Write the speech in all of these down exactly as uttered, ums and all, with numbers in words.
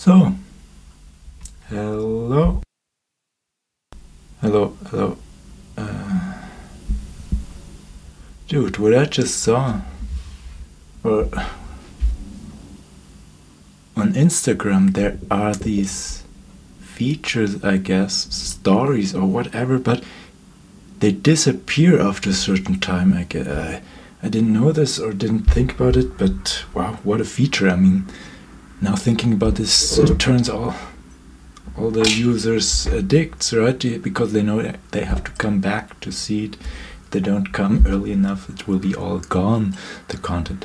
So, hello, hello, hello. Uh, dude, what I just saw, or on Instagram, there are these features, I guess, stories or whatever, but they disappear after a certain time. I guess. I, I didn't know this or didn't think about it, but wow, what a feature! I mean, now thinking about this, it turns all all the users addicts, right? Because they know they have to come back to see it. If they don't come early enough, it will be all gone, the content.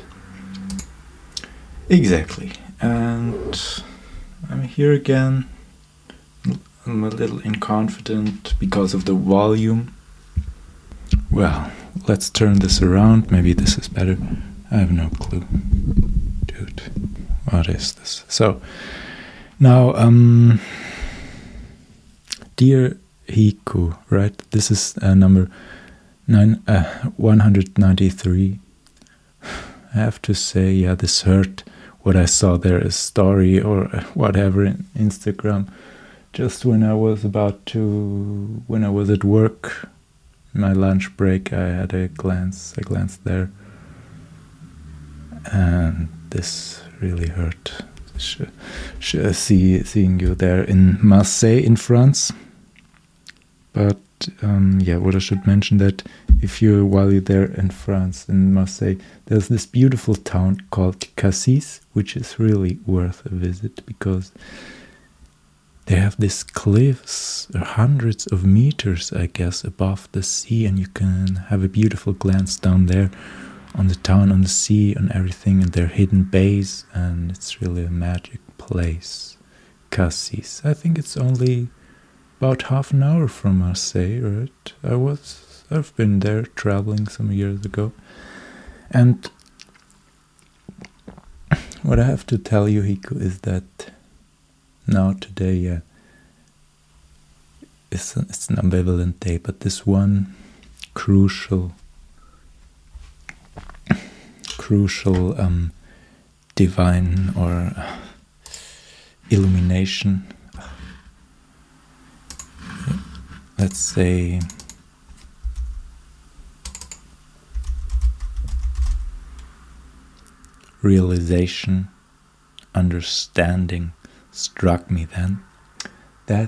Exactly. And I'm here again. I'm a little inconfident because of the volume. Well, let's turn this around. Maybe this is better. I have no clue. Dude, what is this? So, now, um... Dear Hiku, right? This is uh, number nine, uh, one hundred ninety-three. I have to say, yeah, this hurt. What I saw there, a story or whatever in Instagram, just when I was about to, when I was at work, my lunch break, I had a glance, I glanced there, and this really hurt. Sh- sh- see, seeing you there in Marseille in France. But um, yeah, what I should mention that if you're while you're there in France, in Marseille, there's this beautiful town called Cassis, which is really worth a visit because they have these cliffs, hundreds of meters, I guess, above the sea, and you can have a beautiful glance down there on the town, on the sea, on everything, and their hidden bays, and it's really a magic place. Cassis. I think it's only about half an hour from Marseille, right? I was, I've been there traveling some years ago. And what I have to tell you, Hiku, is that now today, yeah, it's, a, it's an ambivalent day, but this one crucial, crucial um, divine or uh, illumination, let's say, realization, understanding struck me then that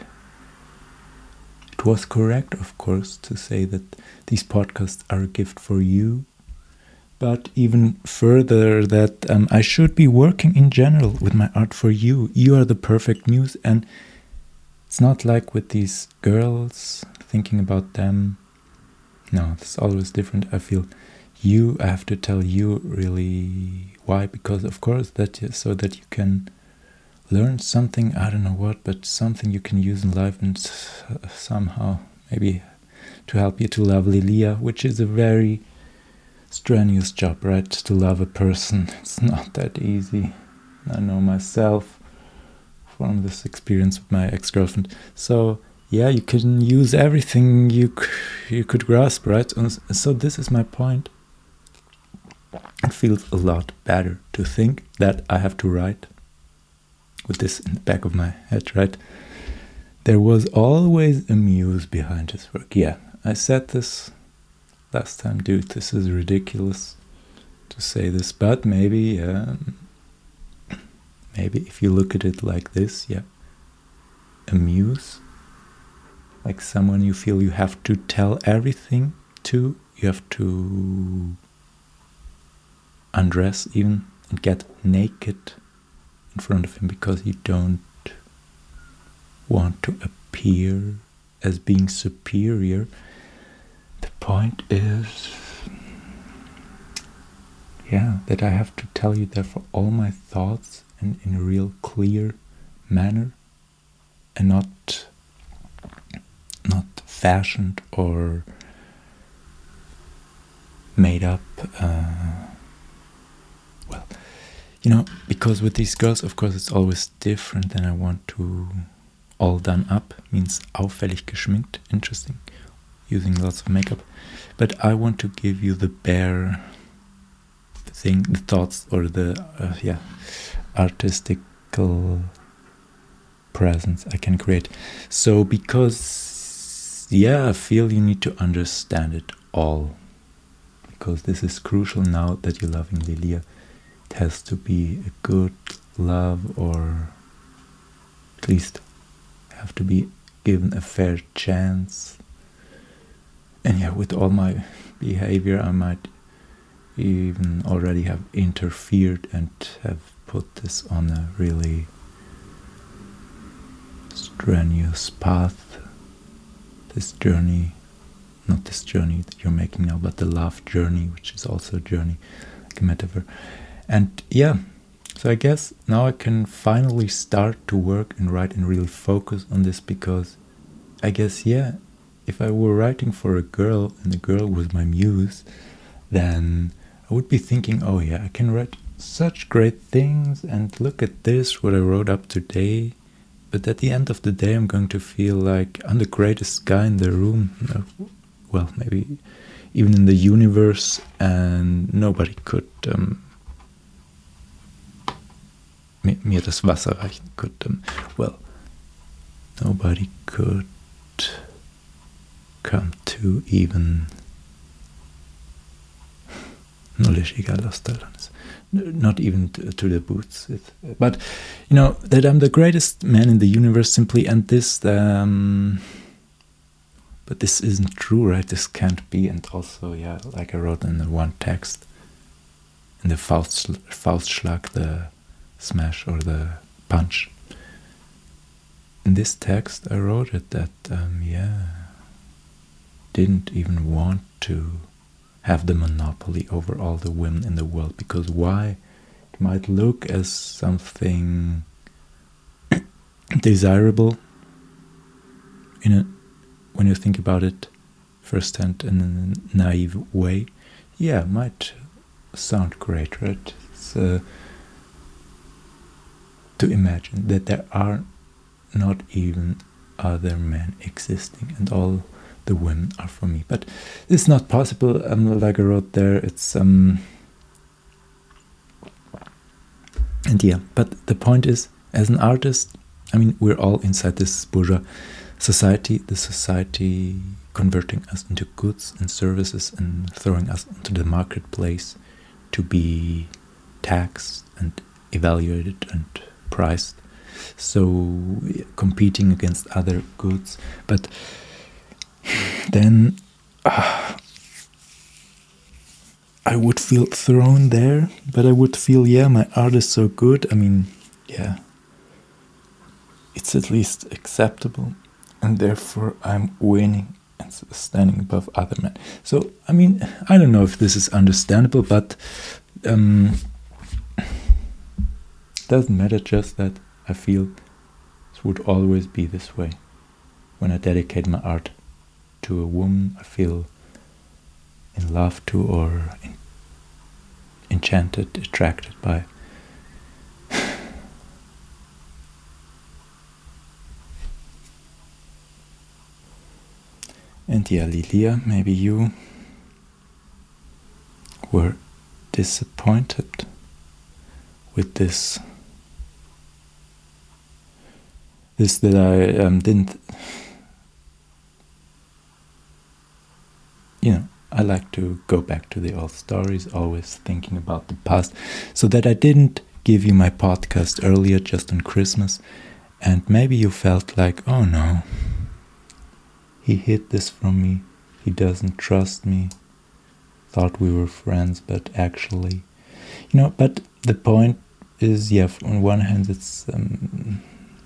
it was correct, of course, to say that these podcasts are a gift for you, but even further that um, I should be working in general with my art for you. You are the perfect muse, and it's not like with these girls, thinking about them. No, it's always different. I feel you, I have to tell you really why, because of course that so that you can learn something, I don't know what, but something you can use in life and somehow maybe to help you to love Lilia, which is a very strenuous job, right? To love a person, it's not that easy. I know myself from this experience with my ex-girlfriend. So yeah, you can use everything you you could grasp, right? And so this is my point. It feels a lot better to think that I have to write with this in the back of my head, right? There was always a muse behind his work. Yeah, I said this last time, dude, this is ridiculous to say this, but maybe, um, maybe if you look at it like this, yeah, a muse, like someone you feel you have to tell everything to, you have to undress even and get naked in front of him because you don't want to appear as being superior. The point is, yeah, that I have to tell you therefore all my thoughts and in a real clear manner and not not fashioned or made up. Uh, well, you know, because with these girls, of course, it's always different, and I want to all done up, means auffällig geschminkt, interesting, using lots of makeup, but I want to give you the bare thing, the thoughts or the uh, yeah artistical presence I can create. So because, yeah, I feel you need to understand it all. Because this is crucial now that you're loving Lilia. It has to be a good love, or at least have to be given a fair chance. And yeah, with all my behavior, I might even already have interfered and have put this on a really strenuous path. This journey, not this journey that you're making now, but the love journey, which is also a journey, like a metaphor. And yeah, so I guess now I can finally start to work and write and really focus on this, because I guess, yeah, if I were writing for a girl and the girl was my muse, then I would be thinking, oh yeah, I can write such great things, and look at this, what I wrote up today. But at the end of the day, I'm going to feel like I'm the greatest guy in the room. Well, maybe even in the universe, and nobody could um, mir das Wasser reichen could, um, well, nobody could come to even no les égal los talones, not even to, to the boots. It, but you know that I'm the greatest man in the universe, simply, and this. Um, but this isn't true, right? This can't be. And also, yeah, like I wrote in the one text, in the Faust, Faustschlag, the smash or the punch. In this text, I wrote it that, um, yeah, didn't even want to have the monopoly over all the women in the world, because why? It might look as something desirable in a, when you think about it firsthand in a naive way. Yeah, it might sound great, right? It's, uh, to imagine that there are not even other men existing and all the women are for me. But it's not possible. Um, like I wrote there, it's um and yeah, but the point is, as an artist, I mean, we're all inside this bourgeois society, the society converting us into goods and services and throwing us into the marketplace to be taxed and evaluated and priced, so competing against other goods. But then uh, I would feel thrown there, but I would feel, yeah, my art is so good. I mean, yeah, it's at least acceptable, and therefore I'm winning and standing above other men. So, I mean, I don't know if this is understandable, but um, doesn't matter, just that I feel it would always be this way. When I dedicate my art to a woman I feel in love to, or in, enchanted, attracted by. And yeah, Lilia, maybe you were disappointed with this. This that I um, didn't, you know, I like to go back to the old stories, always thinking about the past, so that I didn't give you my podcast earlier just on Christmas, and maybe you felt like, oh no, he hid this from me, he doesn't trust me, thought we were friends, but actually, you know, but the point is, yeah, on one hand it's um,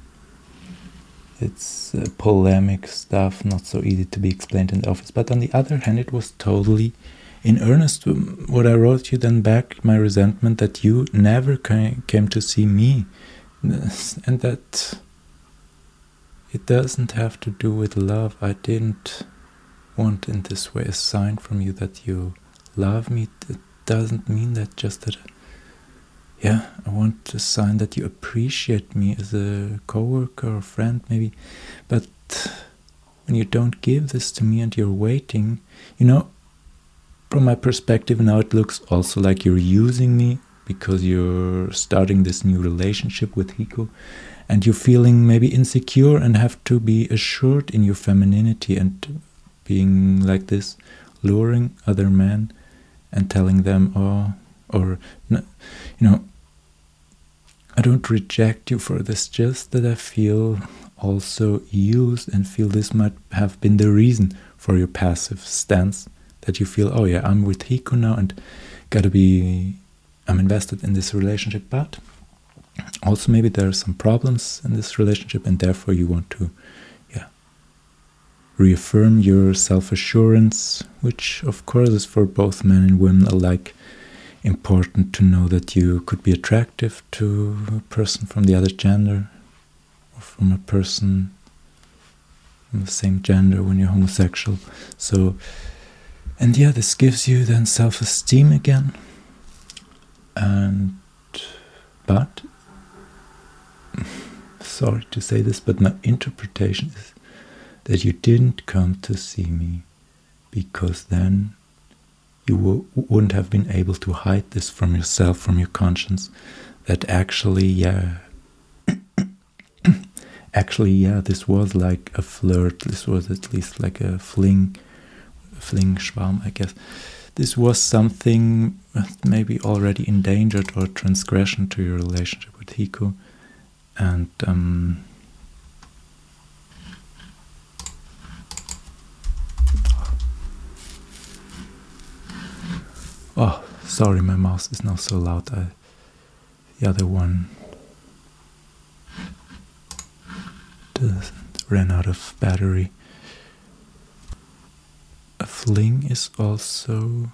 it's uh, polemic stuff, not so easy to be explained in the office, but on the other hand it was totally in earnest. What I wrote you then back, my resentment that you never came to see me, and that it doesn't have to do with love. I didn't want in this way a sign from you that you love me. It doesn't mean that, just that, yeah, I want a sign that you appreciate me as a coworker or friend maybe. But when you don't give this to me and you're waiting, you know, from my perspective now it looks also like you're using me because you're starting this new relationship with Hiko, and you're feeling maybe insecure and have to be assured in your femininity and being like this, luring other men and telling them, oh, or, you know, I don't reject you for this, just that I feel also used and feel this might have been the reason for your passive stance, that you feel, oh yeah, I'm with Hiko now and gotta be, I'm invested in this relationship, but also maybe there are some problems in this relationship and therefore you want to, yeah, reaffirm your self-assurance, which of course is for both men and women alike important to know that you could be attractive to a person from the other gender or from a person from the same gender when you're homosexual. So, and yeah, this gives you then self-esteem again. And, but, sorry to say this, but my interpretation is that you didn't come to see me because then you w wouldn't have been able to hide this from yourself, from your conscience, that actually, yeah, actually, yeah, this was like a flirt, this was at least like a fling, fling schwarm, I guess. This was something maybe already endangered or transgression to your relationship with Hiko, and um, oh, sorry, my mouse is now so loud. I, the other one ran out of battery. A fling is also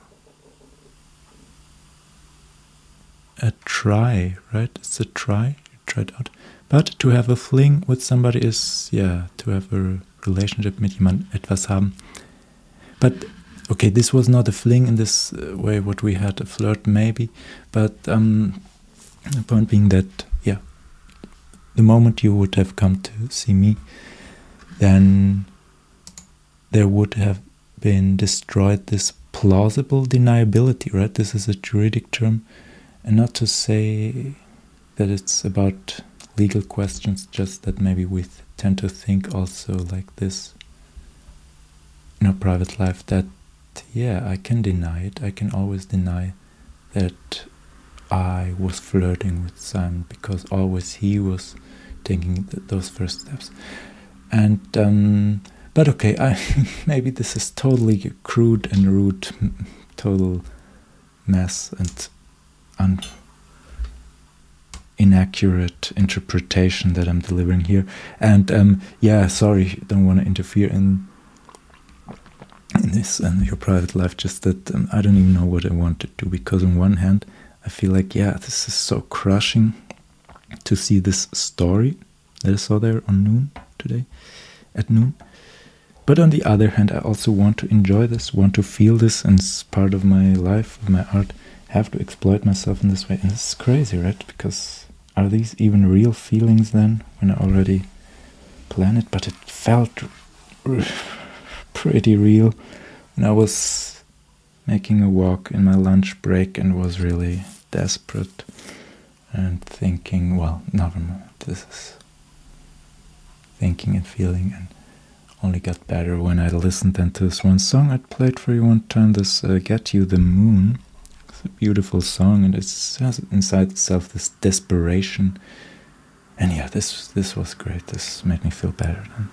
a try, right? It's a try, you tried out. But to have a fling with somebody is, yeah, to have a relationship mit jemand etwas haben. But okay, this was not a fling in this uh, way, what we had, a flirt maybe, but um, the point being that, yeah, the moment you would have come to see me, then there would have been destroyed this plausible deniability, right? This is a juridic term, and not to say that it's about legal questions, just that maybe we th tend to think also like this in our private life, that yeah, I can deny it, I can always deny that I was flirting with Simon, because always he was taking th those first steps. And um, but okay, I maybe this is totally crude and rude, total mess and un inaccurate interpretation that I'm delivering here. And um, yeah, sorry, don't want to interfere in in this and your private life, just that um, I don't even know what I want to do, because on one hand I feel like, yeah, this is so crushing to see this story that I saw there on noon today, at noon. But on the other hand, I also want to enjoy this, want to feel this, and it's part of my life, of my art, have to exploit myself in this way. And this is crazy, right? Because are these even real feelings then, when I already planned it? But it felt pretty real when I was making a walk in my lunch break and was really desperate and thinking, well, never mind, this is thinking and feeling, and only got better when I listened then to this one song I played for you one time, this uh, Get You the Moon. It's a beautiful song, and it has inside itself this desperation, and yeah, this this was great. This made me feel better then.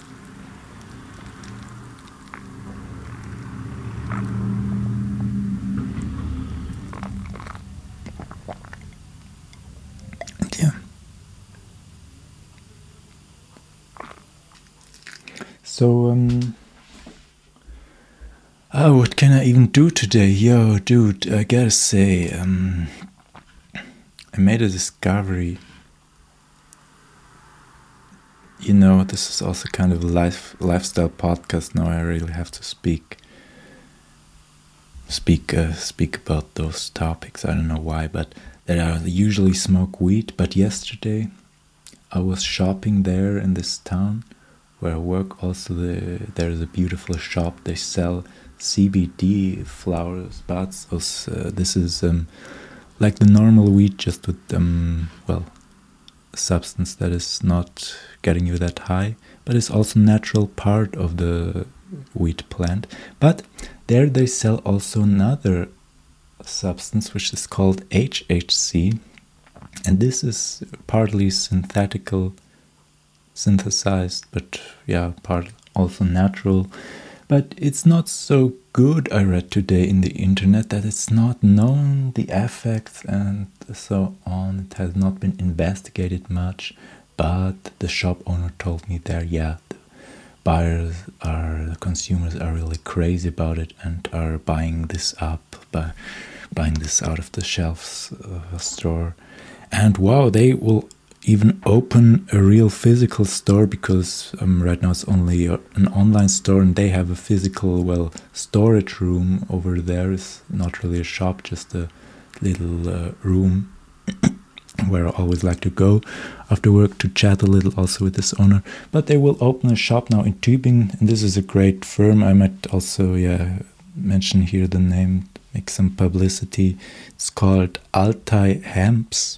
So, um, oh, what can I even do today? Yo, dude, I gotta say, um, I made a discovery. You know, this is also kind of a life, lifestyle podcast. Now I really have to speak, speak, uh, speak about those topics. I don't know why, but that I usually smoke weed. But yesterday, I was shopping there in this town where I work. Also, the, there's a beautiful shop. They sell C B D flowers, buds. Uh, this is um, like the normal weed, just with um well, a substance that is not getting you that high, but it's also natural part of the weed plant. But there they sell also another substance which is called H H C, and this is partly synthetical, synthesized, but yeah, part also natural. But it's not so good, I read today in the internet, that it's not known the effects and so on. It has not been investigated much, but the shop owner told me there, yeah, the buyers are, the consumers are really crazy about it and are buying this up, by buying this out of the shelves of a store. And wow, they will even open a real physical store, because um, right now it's only a, an online store, and they have a physical, well, storage room over there. It's not really a shop, just a little uh, room where I always like to go after work to chat a little also with this owner. But they will open a shop now in Tübingen, and this is a great firm. I might also yeah mention here the name, make some publicity. It's called Altai Hemps.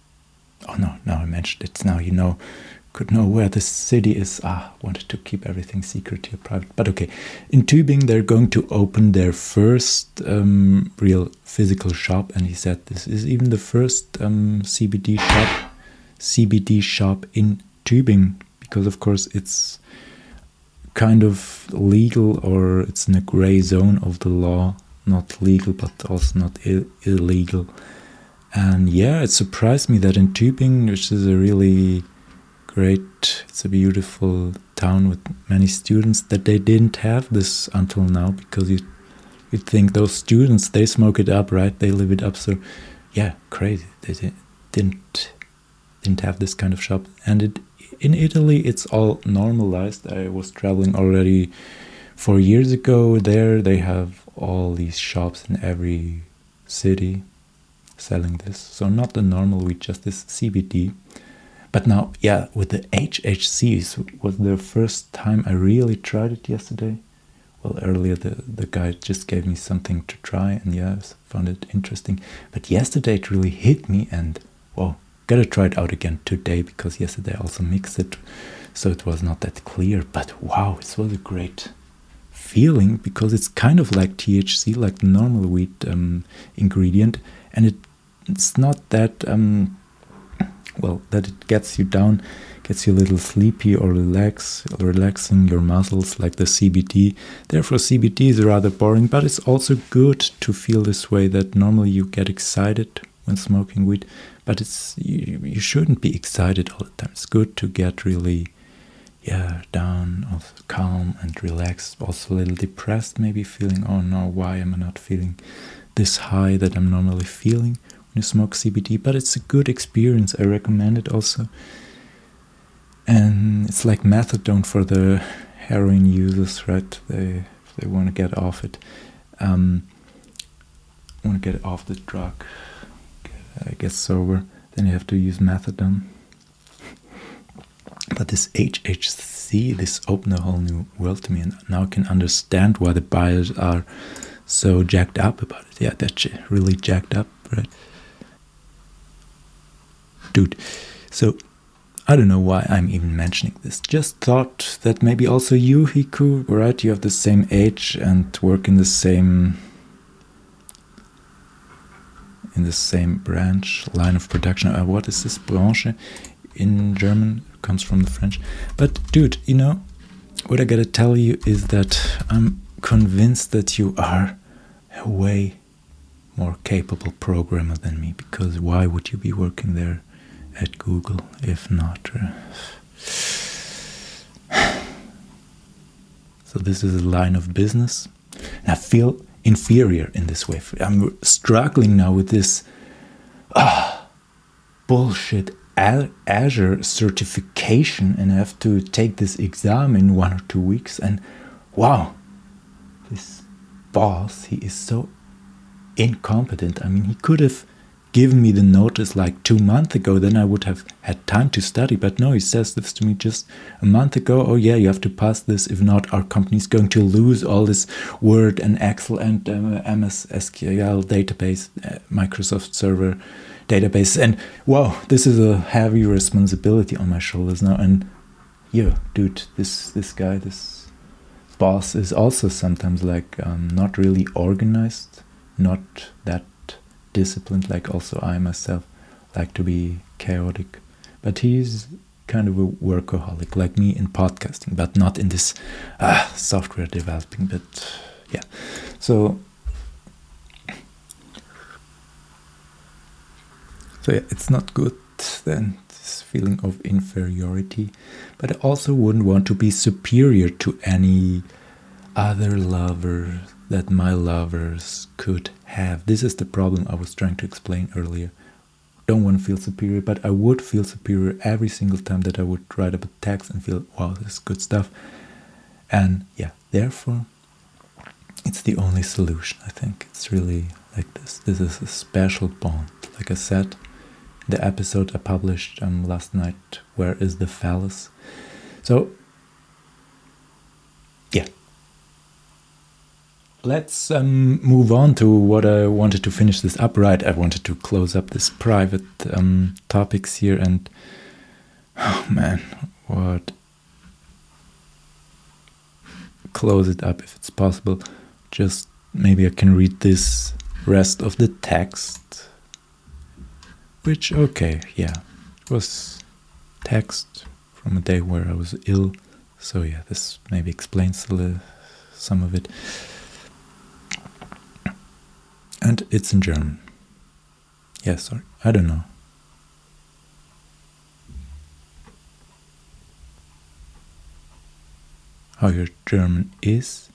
Oh no, now I mentioned it. Now you know, could know where the city is. Ah, wanted to keep everything secret here, private. But okay, in Tübingen they're going to open their first um, real physical shop, and he said this is even the first um, C B D shop, C B D shop in Tübingen, because of course it's kind of legal, or it's in a gray zone of the law, not legal but also not Ill- illegal. And yeah, it surprised me that in Tübingen, which is a really great, it's a beautiful town with many students, that they didn't have this until now, because you you'd think those students, they smoke it up, right? They live it up. So yeah, crazy. They didn't didn't have this kind of shop. And it in Italy, it's all normalized. I was traveling already four years ago there. They have all these shops in every city selling this. So not the normal weed, just this C B D. But now, yeah, with the H H C, it was the first time I really tried it yesterday. Well, earlier the, the guy just gave me something to try, and yeah, I found it interesting. But yesterday it really hit me, and well, gotta try it out again today, because yesterday I also mixed it, so it was not that clear. But wow, it was a great feeling, because it's kind of like T H C, like the normal weed um, ingredient, and it it's not that um, well, that it gets you down, gets you a little sleepy or relax, relaxing your muscles like the C B D. Therefore, C B D is rather boring, but it's also good to feel this way, that normally you get excited when smoking weed, but it's you, you shouldn't be excited all the time. It's good to get really, yeah, down, also calm and relaxed, also a little depressed, maybe feeling, oh no, why am I not feeling this high that I'm normally feeling when you smoke C B D? But it's a good experience. I recommend it also. And it's like methadone for the heroin users, right? They if they want to get off it, um, want to get off the drug, get, uh, get sober, then you have to use methadone. But this H H C, this opened a whole new world to me, and now I can understand why the buyers are so jacked up about it. Yeah, that's really jacked up, right? Dude, so I don't know why I'm even mentioning this. Just thought that maybe also you, Hiku, right? You have the same age and work in the same in the same branch, line of production. Uh, what is this? Branche in German, comes from the French. But dude, you know, what I gotta tell you is that I'm convinced that you are a way more capable programmer than me, because why would you be working there at Google if not? Uh, so this is a line of business, and I feel inferior in this way. I'm struggling now with this ah, bullshit Azure certification, and I have to take this exam in one or two weeks. And wow, this boss, he is so incompetent. I mean, he could have given me the notice like two months ago, then I would have had time to study. But no, he says this to me just a month ago. Oh yeah, you have to pass this. If not, our company is going to lose all this Word and Excel and uh, M S S Q L database, uh, Microsoft Server database. And wow, this is a heavy responsibility on my shoulders now. And yeah, dude, this this guy, this boss is also sometimes like um, not really organized, not that disciplined, like also I myself like to be chaotic. But he's kind of a workaholic, like me in podcasting, but not in this uh, software developing. But yeah, so so yeah, it's not good then, this feeling of inferiority. But I also wouldn't want to be superior to any other lover that my lovers could have. This is the problem I was trying to explain earlier. Don't want to feel superior, but I would feel superior every single time that I would write up a text and feel, wow, this is good stuff. And yeah, therefore, it's the only solution, I think. It's really like this. This is a special bond. Like I said, the episode I published um, last night, Where is the Phallus? So, yeah. Let's um, move on to what I wanted to finish this up. Right, I wanted to close up this private um, topics here, and oh man, what? Close it up if it's possible. Just maybe I can read this rest of the text. Which, okay, yeah, it was text from a day where I was ill. So yeah, this maybe explains a little, some of it. And it's in German. Yeah, sorry, I don't know. How your German is.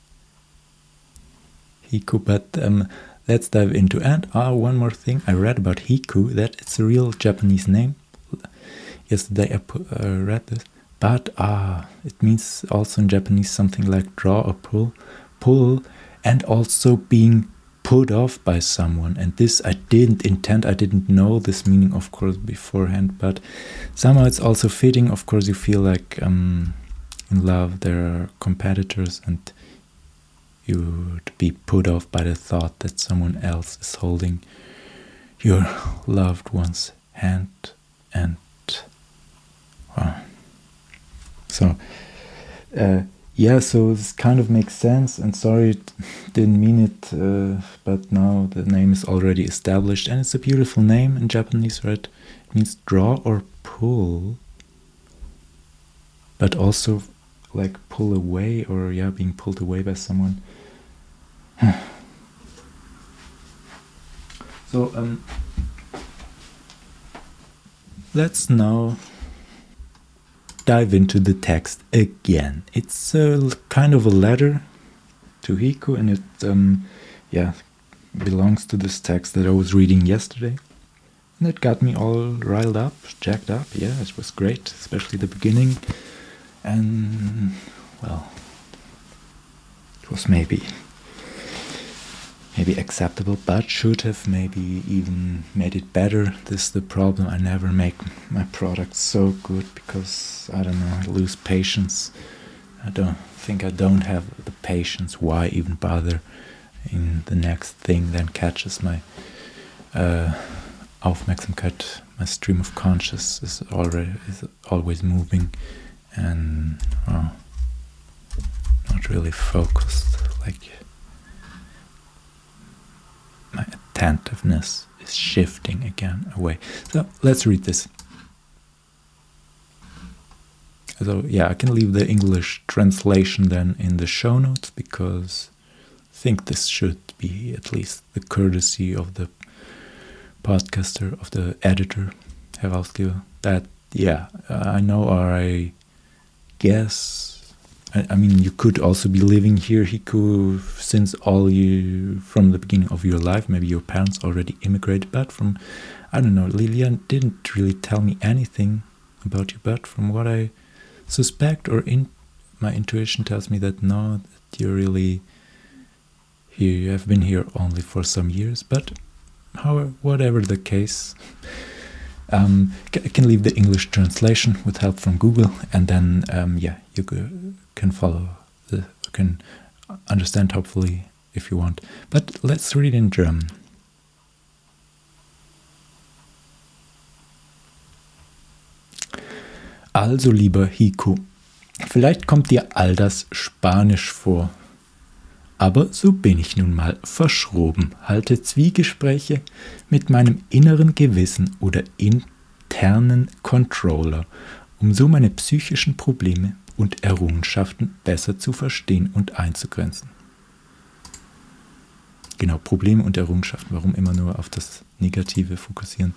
Hiku, but um, let's dive into it. And ah, one more thing, I read about Hiku, that it's a real Japanese name. Yesterday I pu- uh, read this. But ah, it means also in Japanese something like draw or pull, pull, and also being put off by someone. And this I didn't intend, I didn't know this meaning, of course, beforehand, but somehow it's also fitting. Of course, you feel like um, in love there are competitors, and you would be put off by the thought that someone else is holding your loved one's hand. And wow. So uh, yeah, so this kind of makes sense, and sorry it didn't mean it, uh, but now the name is already established, and it's a beautiful name in Japanese, right? It means draw or pull, but also like pull away, or yeah, being pulled away by someone. So um, let's now dive into the text again. It's a kind of a letter to Hiku, and it um, yeah, belongs to this text that I was reading yesterday. And it got me all riled up, jacked up. Yeah, it was great, especially the beginning. And, well, it was maybe maybe acceptable, but should have maybe even made it better. This is the problem. I never make my products so good because, I don't know, I lose patience. I don't think I don't have the patience. Why even bother in the next thing then catches my uh, Aufmerksamkeit, my stream of conscious is already is always moving, and well, not really focused. Like, my attentiveness is shifting again away. So let's read this. So yeah, I can leave the English translation then in the show notes, because I think this should be at least the courtesy of the podcaster, of the editor, Herausgeber, that yeah, I know, or I guess, I, I mean, you could also be living here, Hiku, since all you, from the beginning of your life. Maybe your parents already immigrated, but from, I don't know, Lilian didn't really tell me anything about you, but from what I suspect, or in my intuition tells me that no, that you're really here, you have been here only for some years. But how, whatever the case, um, I can leave the English translation with help from Google, and then um, yeah, you can follow, the, can understand hopefully if you want. But let's read in German. Also, lieber Hiko, vielleicht kommt dir all das Spanisch vor. Aber so bin ich nun mal verschroben, halte Zwiegespräche mit meinem inneren Gewissen oder internen Controller, um so meine psychischen Probleme und Errungenschaften besser zu verstehen und einzugrenzen. Genau, Probleme und Errungenschaften, warum immer nur auf das Negative fokussieren?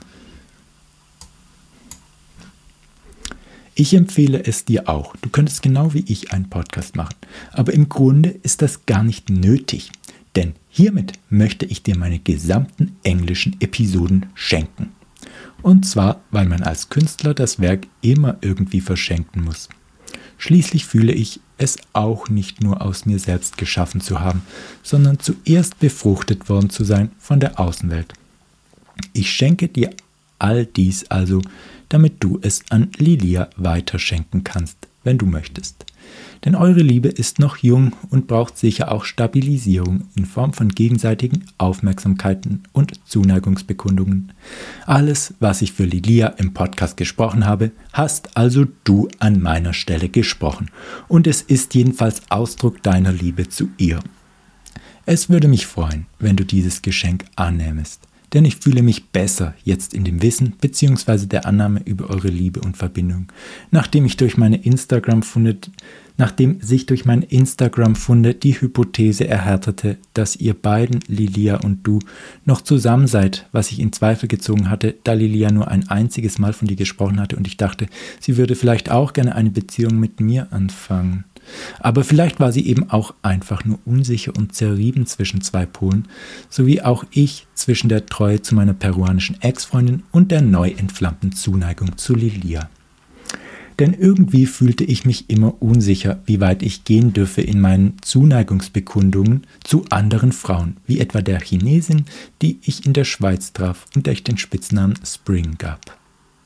Ich empfehle es dir auch. Du könntest genau wie ich einen Podcast machen. Aber im Grunde ist das gar nicht nötig. Denn hiermit möchte ich dir meine gesamten englischen Episoden schenken. Und zwar, weil man als Künstler das Werk immer irgendwie verschenken muss. Schließlich fühle ich es auch nicht nur aus mir selbst geschaffen zu haben, sondern zuerst befruchtet worden zu sein von der Außenwelt. Ich schenke dir all dies also, damit du es an Lilia weiterschenken kannst, wenn du möchtest. Denn eure Liebe ist noch jung und braucht sicher auch Stabilisierung in Form von gegenseitigen Aufmerksamkeiten und Zuneigungsbekundungen. Alles, was ich für Lilia im Podcast gesprochen habe, hast also du an meiner Stelle gesprochen. Und es ist jedenfalls Ausdruck deiner Liebe zu ihr. Es würde mich freuen, wenn du dieses Geschenk annähmest. Denn ich fühle mich besser jetzt in dem Wissen bzw. der Annahme über eure Liebe und Verbindung, nachdem ich durch meine Instagram-Funde, nachdem sich durch meine Instagram-Funde die Hypothese erhärtete, dass ihr beiden, Lilia und du, noch zusammen seid, was ich in Zweifel gezogen hatte, da Lilia nur ein einziges Mal von dir gesprochen hatte und ich dachte, sie würde vielleicht auch gerne eine Beziehung mit mir anfangen. Aber vielleicht war sie eben auch einfach nur unsicher und zerrieben zwischen zwei Polen, so wie auch ich zwischen der Treue zu meiner peruanischen Ex-Freundin und der neu entflammten Zuneigung zu Lilia. Denn irgendwie fühlte ich mich immer unsicher, wie weit ich gehen dürfe in meinen Zuneigungsbekundungen zu anderen Frauen, wie etwa der Chinesin, die ich in der Schweiz traf und der ich den Spitznamen Spring gab.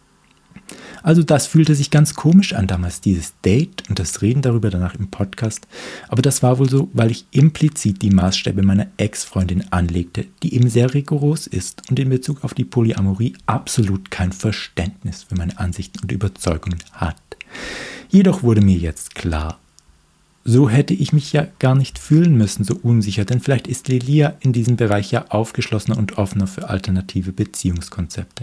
Also das fühlte sich ganz komisch an damals, dieses Date und das Reden darüber danach im Podcast. Aber das war wohl so, weil ich implizit die Maßstäbe meiner Ex-Freundin anlegte, die eben sehr rigoros ist und in Bezug auf die Polyamorie absolut kein Verständnis für meine Ansichten und Überzeugungen hat. Jedoch wurde mir jetzt klar, so hätte ich mich ja gar nicht fühlen müssen, so unsicher, denn vielleicht ist Lilia in diesem Bereich ja aufgeschlossener und offener für alternative Beziehungskonzepte.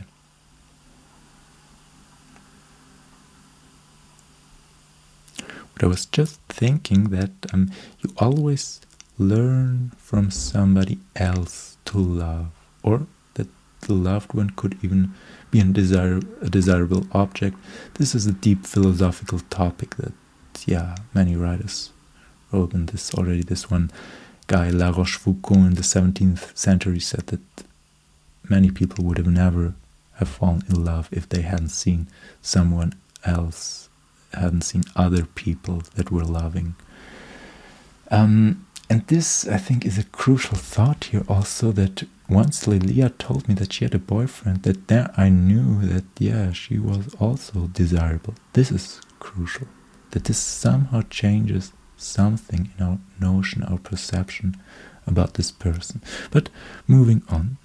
But I was just thinking that um, you always learn from somebody else to love, or that the loved one could even be a, desire, a desirable object. This is a deep philosophical topic that, yeah, many writers wrote on this already. This one guy, La Rochefoucauld, in the seventeenth century said that many people would have never have fallen in love if they hadn't seen someone else, hadn't seen other people that were loving. Um, and this, I think, is a crucial thought here also, that once Lilia told me that she had a boyfriend, that there I knew that, yeah, she was also desirable. This is crucial, that this somehow changes something in our notion, our perception about this person. But moving on.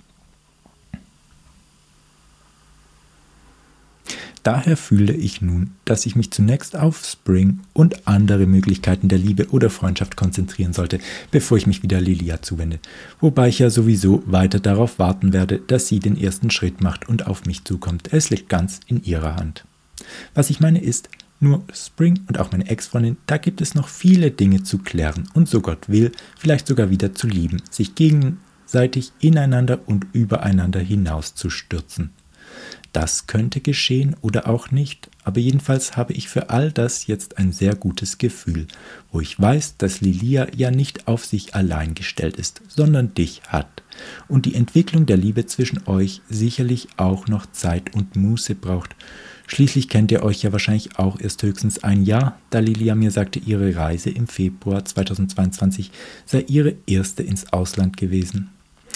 Daher fühle ich nun, dass ich mich zunächst auf Spring und andere Möglichkeiten der Liebe oder Freundschaft konzentrieren sollte, bevor ich mich wieder Lilia zuwende. Wobei ich ja sowieso weiter darauf warten werde, dass sie den ersten Schritt macht und auf mich zukommt. Es liegt ganz in ihrer Hand. Was ich meine ist, nur Spring und auch meine Ex-Freundin, da gibt es noch viele Dinge zu klären und so Gott will, vielleicht sogar wieder zu lieben, sich gegenseitig ineinander und übereinander hinauszustürzen. Das könnte geschehen oder auch nicht, aber jedenfalls habe ich für all das jetzt ein sehr gutes Gefühl, wo ich weiß, dass Lilia ja nicht auf sich allein gestellt ist, sondern dich hat und die Entwicklung der Liebe zwischen euch sicherlich auch noch Zeit und Muße braucht. Schließlich kennt ihr euch ja wahrscheinlich auch erst höchstens ein Jahr, da Lilia mir sagte, ihre Reise im Februar zweitausendzweiundzwanzig sei ihre erste ins Ausland gewesen.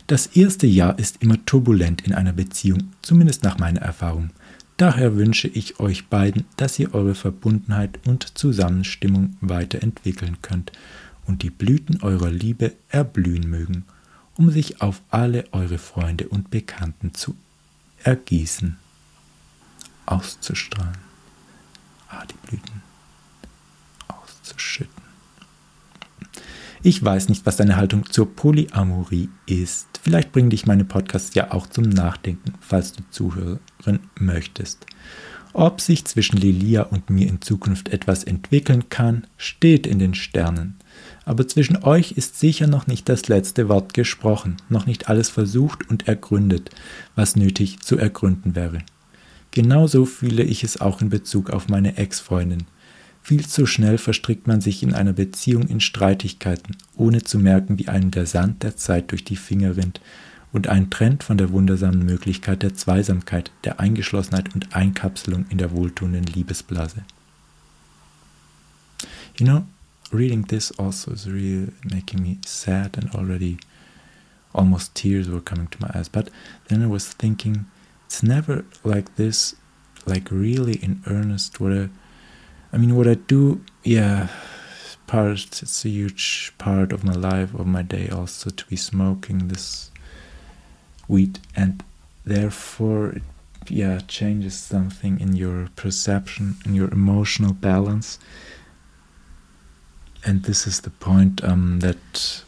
Das erste Jahr ist immer turbulent in einer Beziehung, zumindest nach meiner Erfahrung. Daher wünsche ich euch beiden, dass ihr eure Verbundenheit und Zusammenstimmung weiterentwickeln könnt und die Blüten eurer Liebe erblühen mögen, um sich auf alle eure Freunde und Bekannten zu ergießen, auszustrahlen. Ah, die Blüten auszuschütten. Ich weiß nicht, was deine Haltung zur Polyamorie ist. Vielleicht bringen dich meine Podcasts ja auch zum Nachdenken, falls du zuhören möchtest. Ob sich zwischen Lilia und mir in Zukunft etwas entwickeln kann, steht in den Sternen. Aber zwischen euch ist sicher noch nicht das letzte Wort gesprochen, noch nicht alles versucht und ergründet, was nötig zu ergründen wäre. Genauso fühle ich es auch in Bezug auf meine Ex-Freundin. Viel zu schnell verstrickt man sich in einer Beziehung in Streitigkeiten, ohne zu merken, wie einem der Sand der Zeit durch die Finger rinnt und einen trennt von der wundersamen Möglichkeit der Zweisamkeit, der Eingeschlossenheit und Einkapselung in der wohltuenden Liebesblase. You know, reading this also is really making me sad and already almost tears were coming to my eyes. But then I was thinking, it's never like this, like really in earnest, what I I mean, what I do, yeah, part, it's a huge part of my life, of my day also, to be smoking this weed, and therefore, it, yeah, changes something in your perception, in your emotional balance. And this is the point um, that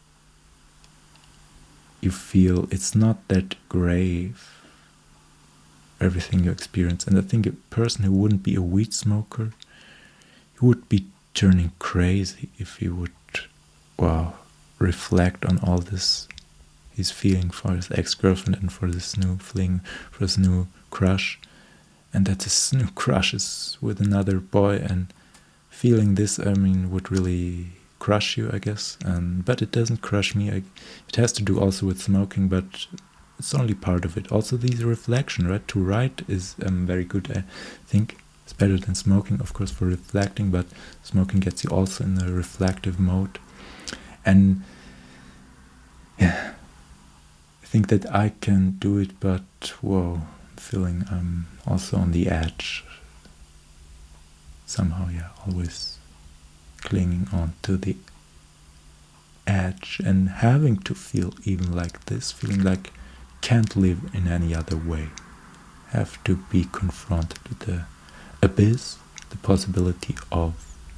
you feel it's not that grave, everything you experience. And I think a person who wouldn't be a weed smoker, he would be turning crazy if he would, wow, reflect on all this he's feeling for his ex-girlfriend and for this new fling, for his new crush, and that his new crush is with another boy, and feeling this, I mean, would really crush you, I guess. And but it doesn't crush me. I, it has to do also with smoking, but it's only part of it. Also, these reflection, right? To write is um, very good, I think. It's better than smoking, of course, for reflecting, but smoking gets you also in a reflective mode. And yeah, I think that I can do it, but whoa, I'm feeling I'm also on the edge. Somehow, yeah, always clinging on to the edge and having to feel even like this, feeling like can't live in any other way. Have to be confronted with the abyss, the possibility of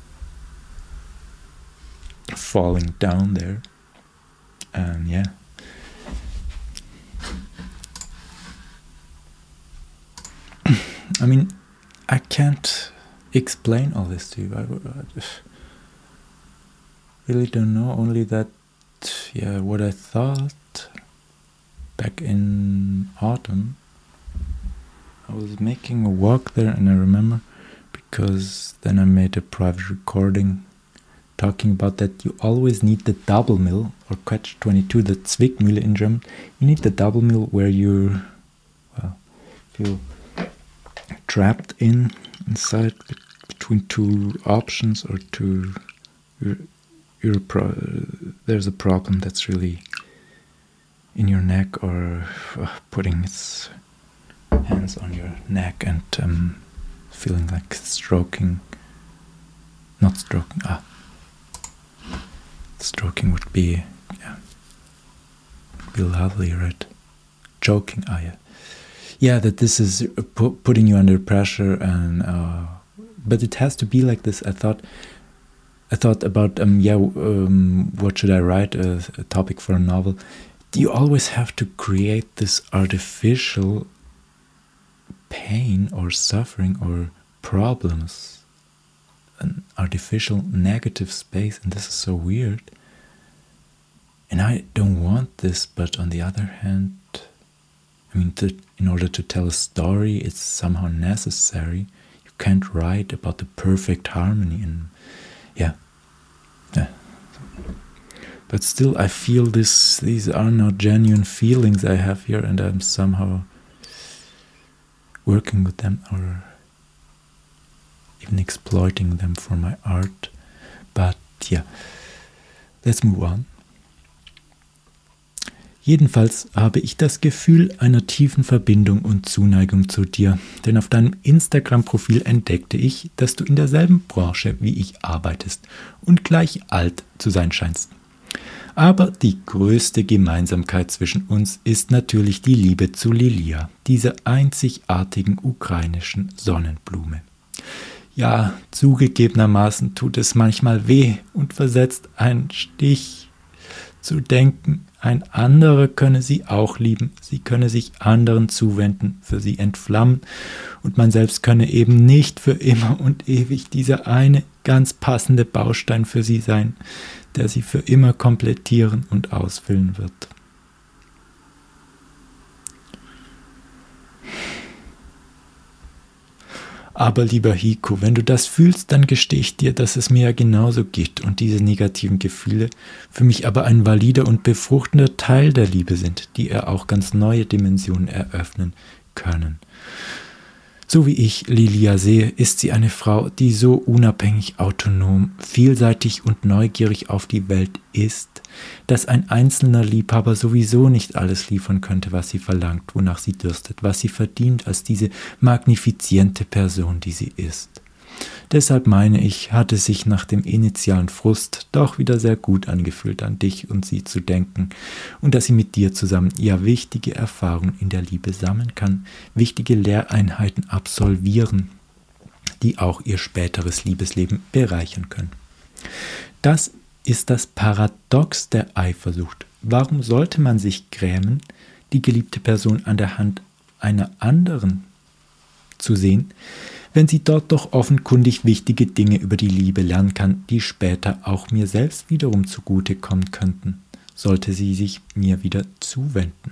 falling down there. And yeah, I mean, I can't explain all this to you. I, I really don't know, only that, yeah, what I thought back in autumn. I was making a walk there, and I remember, because then I made a private recording talking about that you always need the double mill, or catch twenty-two, the Zwickmühle in German. You need the double mill where you, well, feel trapped in inside be between two options, or two. You're, you're pro there's a problem that's really in your neck, or uh, putting its hands on your neck and um, feeling like stroking, not stroking, ah, stroking would be, yeah, would be lovely, right? Joking, ah, yeah. Yeah, that this is pu putting you under pressure, and uh, but it has to be like this. I thought, I thought about, um, yeah, um, what should I write, a, a topic for a novel. You always have to create this artificial pain or suffering or problems, an artificial negative space, and this is so weird. And I don't want this, but on the other hand, I mean, to, in order to tell a story, it's somehow necessary. You can't write about the perfect harmony, and yeah, yeah. But still, I feel this. These are not genuine feelings I have here, and I'm somehow working with them, or even exploiting them for my art. But yeah, let's move on. Jedenfalls habe ich das Gefühl einer tiefen Verbindung und Zuneigung zu dir, denn auf deinem Instagram-Profil entdeckte ich, dass du in derselben Branche wie ich arbeitest und gleich alt zu sein scheinst. Aber die größte Gemeinsamkeit zwischen uns ist natürlich die Liebe zu Lilia, dieser einzigartigen ukrainischen Sonnenblume. Ja, zugegebenermaßen tut es manchmal weh und versetzt einen Stich zu denken, ein anderer könne sie auch lieben, sie könne sich anderen zuwenden, für sie entflammen und man selbst könne eben nicht für immer und ewig dieser eine ganz passende Baustein für sie sein, der sie für immer komplettieren und ausfüllen wird. Aber lieber Hiko, wenn du das fühlst, dann gestehe ich dir, dass es mir ja genauso geht und diese negativen Gefühle für mich aber ein valider und befruchtender Teil der Liebe sind, die ihr auch ganz neue Dimensionen eröffnen können. So wie ich Lilia sehe, ist sie eine Frau, die so unabhängig, autonom, vielseitig und neugierig auf die Welt ist, dass ein einzelner Liebhaber sowieso nicht alles liefern könnte, was sie verlangt, wonach sie dürstet, was sie verdient als diese magnifiziente Person, die sie ist. Deshalb meine ich, hat es sich nach dem initialen Frust doch wieder sehr gut angefühlt, an dich und sie zu denken und dass sie mit dir zusammen ja wichtige Erfahrungen in der Liebe sammeln kann, wichtige Lehreinheiten absolvieren, die auch ihr späteres Liebesleben bereichern können. Das ist das Paradox der Eifersucht. Warum sollte man sich grämen, die geliebte Person an der Hand einer anderen zu sehen, wenn sie dort doch offenkundig wichtige Dinge über die Liebe lernen kann, die später auch mir selbst wiederum zugutekommen könnten, sollte sie sich mir wieder zuwenden.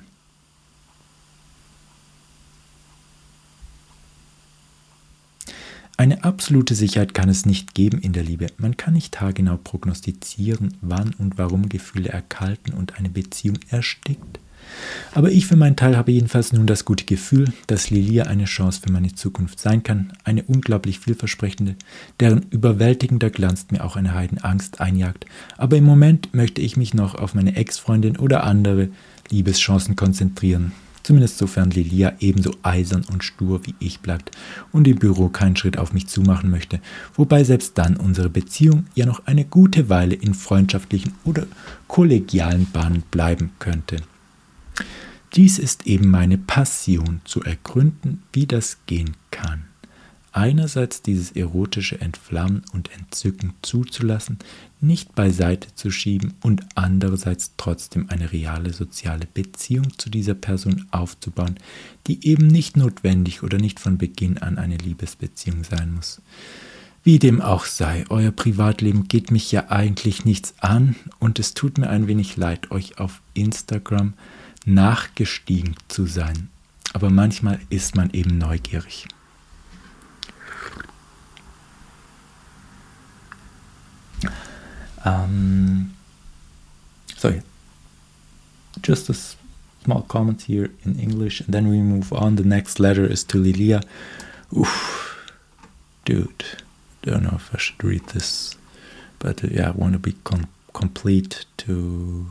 Eine absolute Sicherheit kann es nicht geben in der Liebe. Man kann nicht haargenau prognostizieren, wann und warum Gefühle erkalten und eine Beziehung erstickt. Aber ich für meinen Teil habe jedenfalls nun das gute Gefühl, dass Lilia eine Chance für meine Zukunft sein kann, eine unglaublich vielversprechende, deren überwältigender Glanz mir auch eine Heidenangst einjagt. Aber im Moment möchte ich mich noch auf meine Ex-Freundin oder andere Liebeschancen konzentrieren. Zumindest sofern Lilia ebenso eisern und stur wie ich bleibt und im Büro keinen Schritt auf mich zumachen möchte, wobei selbst dann unsere Beziehung ja noch eine gute Weile in freundschaftlichen oder kollegialen Bahnen bleiben könnte. Dies ist eben meine Passion, zu ergründen, wie das gehen kann. Einerseits dieses erotische Entflammen und Entzücken zuzulassen, nicht beiseite zu schieben und andererseits trotzdem eine reale soziale Beziehung zu dieser Person aufzubauen, die eben nicht notwendig oder nicht von Beginn an eine Liebesbeziehung sein muss. Wie dem auch sei, euer Privatleben geht mich ja eigentlich nichts an und es tut mir ein wenig leid, euch auf Instagram nachgestiegen zu sein. Aber manchmal ist man eben neugierig. Um, so yeah, just a small comment here in English and then we move on. The next letter is to Lilia. Oof, dude, don't know if I should read this, but uh, yeah, I want to be com complete to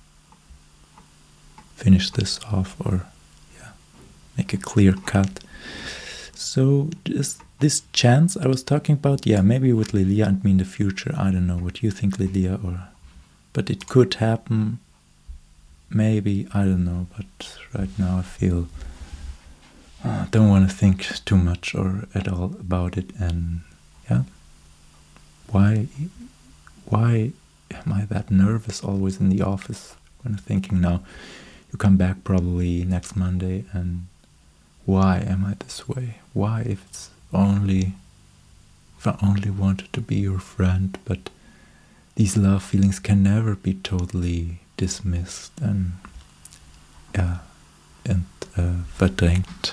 finish this off or yeah, make a clear cut. So just this chance I was talking about, yeah, maybe with Lilia and me in the future. I don't know what you think, Lilia, or but it could happen. Maybe, I don't know, but right now I feel I uh, don't want to think too much or at all about it. And yeah, why why am I that nervous always in the office when I'm thinking now you come back probably next Monday, and why am I this way? Why, if it's only if I only wanted to be your friend, but these love feelings can never be totally dismissed and yeah, and uh, verdrängt.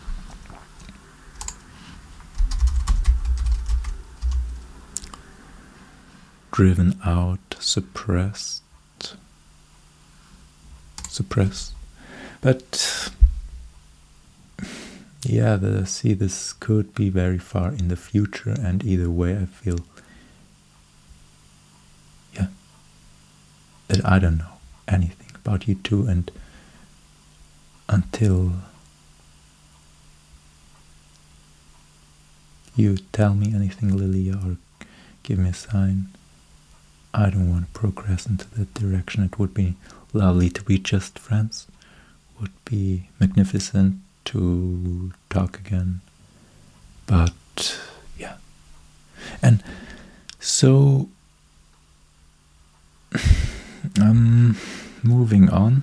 Driven out, suppressed, suppressed. But yeah, the, see, this could be very far in the future, and either way I feel, yeah, that I don't know anything about you too, and until you tell me anything, Lilia, or give me a sign, I don't want to progress into that direction. It would be lovely to be just friends. Would be magnificent to talk again. But yeah. And so um moving on.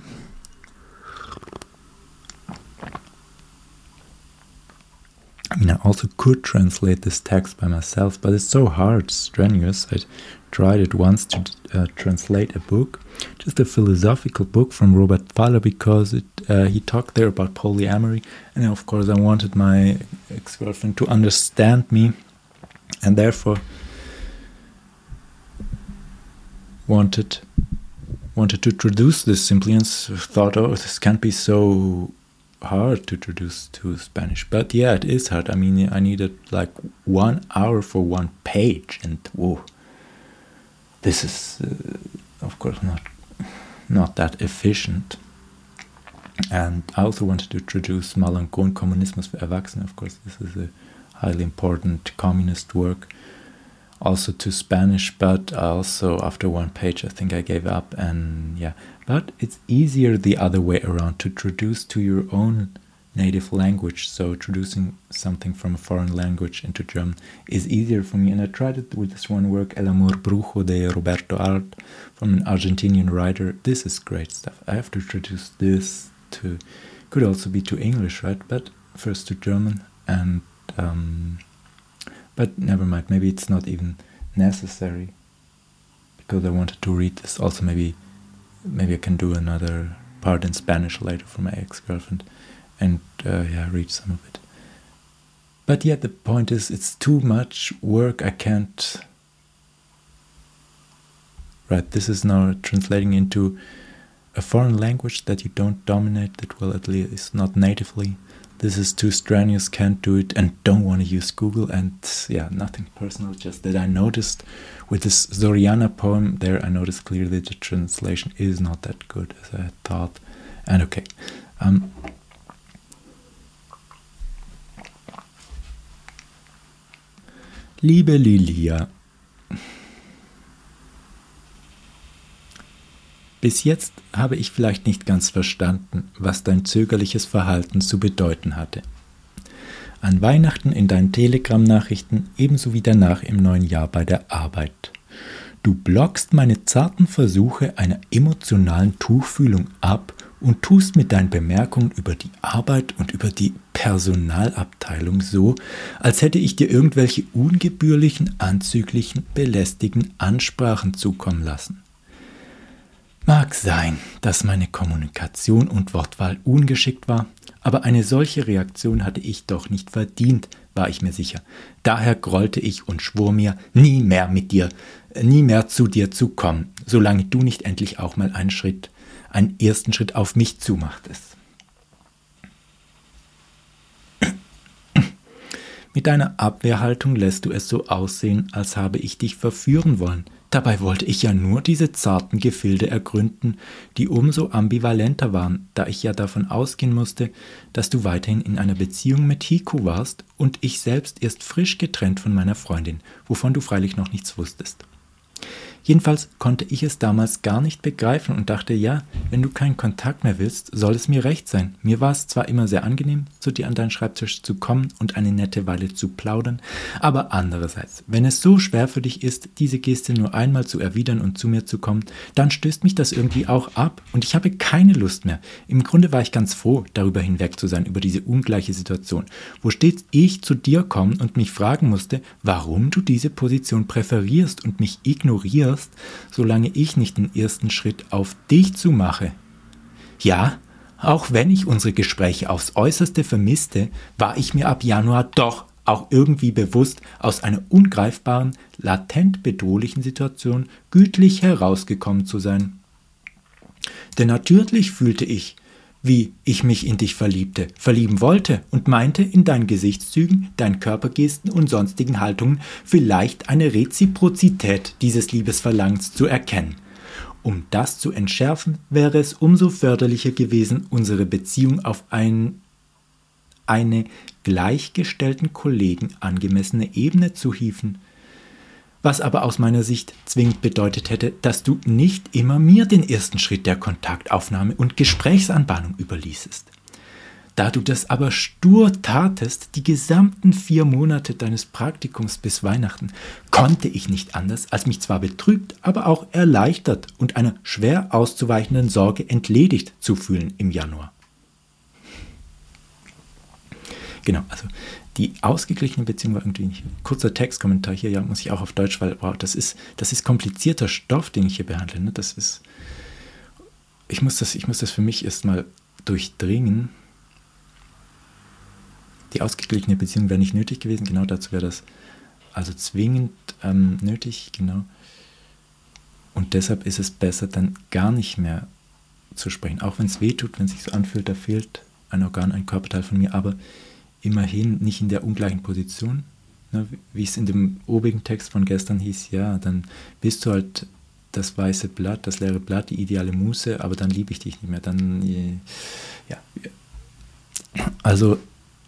I mean, I also could translate this text by myself, but it's so hard, strenuous. I tried it once to uh, translate a book, just a philosophical book from Robert Thaler, because it, uh, he talked there about polyamory, and of course I wanted my ex-girlfriend to understand me, and therefore wanted wanted to introduce this simply, and thought, oh, this can't be so hard to introduce to Spanish. But yeah, it is hard. I mean, I needed like one hour for one page, and whoa, this is uh, of course not not that efficient. And I also wanted to introduce Malankon Kommunismus für Erwachsene. Of course, this is a highly important communist work, also to Spanish, but also after one page I think I gave up. And yeah, but it's easier the other way around, to introduce to your own native language. So introducing something from a foreign language into German is easier for me, and I tried it with this one work, El Amor Brujo de Roberto Art, from an Argentinian writer. This is great stuff. I have to introduce this to, could also be to English, right? But first to German, and um, but never mind, maybe it's not even necessary, because I wanted to read this also. Maybe maybe I can do another part in Spanish later for my ex-girlfriend, and uh, yeah, read some of it. But yeah, the point is, it's too much work. I can't... Right, this is now translating into a foreign language that you don't dominate that well, at least not natively. This is too strenuous, can't do it, and don't want to use Google. And yeah, nothing personal, just that I noticed with this Soriana poem there, I noticed clearly the translation is not that good as I had thought. And okay, um, Liebe Lilia, bis jetzt habe ich vielleicht nicht ganz verstanden, was dein zögerliches Verhalten zu bedeuten hatte. An Weihnachten in deinen Telegram-Nachrichten, ebenso wie danach im neuen Jahr bei der Arbeit. Du blockst meine zarten Versuche einer emotionalen Tuchfühlung ab und tust mit deinen Bemerkungen über die Arbeit und über die Personalabteilung so, als hätte ich dir irgendwelche ungebührlichen, anzüglichen, belästigenden Ansprachen zukommen lassen. Mag sein, dass meine Kommunikation und Wortwahl ungeschickt war, aber eine solche Reaktion hatte ich doch nicht verdient, war ich mir sicher. Daher grollte ich und schwor mir, nie mehr mit dir, nie mehr zu dir zu kommen, solange du nicht endlich auch mal einen Schritt, einen ersten Schritt auf mich zumachtest. Mit deiner Abwehrhaltung lässt du es so aussehen, als habe ich dich verführen wollen. Dabei wollte ich ja nur diese zarten Gefilde ergründen, die umso ambivalenter waren, da ich ja davon ausgehen musste, dass du weiterhin in einer Beziehung mit Hiko warst und ich selbst erst frisch getrennt von meiner Freundin, wovon du freilich noch nichts wusstest. Jedenfalls konnte ich es damals gar nicht begreifen und dachte, ja, wenn du keinen Kontakt mehr willst, soll es mir recht sein. Mir war es zwar immer sehr angenehm, zu dir an deinen Schreibtisch zu kommen und eine nette Weile zu plaudern, aber andererseits, wenn es so schwer für dich ist, diese Geste nur einmal zu erwidern und zu mir zu kommen, dann stößt mich das irgendwie auch ab und ich habe keine Lust mehr. Im Grunde war ich ganz froh, darüber hinweg zu sein, über diese ungleiche Situation, wo stets ich zu dir kommen und mich fragen musste, warum du diese Position präferierst und mich ignorierst, solange ich nicht den ersten Schritt auf dich zu mache. Ja, auch wenn ich unsere Gespräche aufs Äußerste vermisste, war ich mir ab Januar doch auch irgendwie bewusst, aus einer ungreifbaren, latent bedrohlichen Situation gütlich herausgekommen zu sein. Denn natürlich fühlte ich, wie ich mich in dich verliebte, verlieben wollte und meinte, in deinen Gesichtszügen, deinen Körpergesten und sonstigen Haltungen vielleicht eine Reziprozität dieses Liebesverlangens zu erkennen. Um das zu entschärfen, wäre es umso förderlicher gewesen, unsere Beziehung auf ein, eine gleichgestellten Kollegen angemessene Ebene zu hieven. Was aber aus meiner Sicht zwingend bedeutet hätte, dass du nicht immer mir den ersten Schritt der Kontaktaufnahme und Gesprächsanbahnung überließest. Da du das aber stur tatest, die gesamten vier Monate deines Praktikums bis Weihnachten, konnte ich nicht anders, als mich zwar betrübt, aber auch erleichtert und einer schwer auszuweichenden Sorge entledigt zu fühlen im Januar. Genau, also die ausgeglichene Beziehung war irgendwie nicht. Kurzer Textkommentar hier, ja, muss ich auch auf Deutsch, weil wow, das ist, das ist komplizierter Stoff, den ich hier behandle. Ne? Das ist, ich muss das, ich muss das für mich erstmal durchdringen. Die ausgeglichene Beziehung wäre nicht nötig gewesen, genau dazu wäre das also zwingend ähm, nötig, genau. Und deshalb ist es besser, dann gar nicht mehr zu sprechen. Auch wenn es weh tut, wenn es sich so anfühlt, da fehlt ein Organ, ein Körperteil von mir, aber immerhin nicht in der ungleichen Position. Ne, wie es in dem obigen Text von gestern hieß, ja, dann bist du halt das weiße Blatt, das leere Blatt, die ideale Muße, aber dann liebe ich dich nicht mehr. Dann, ja. Also,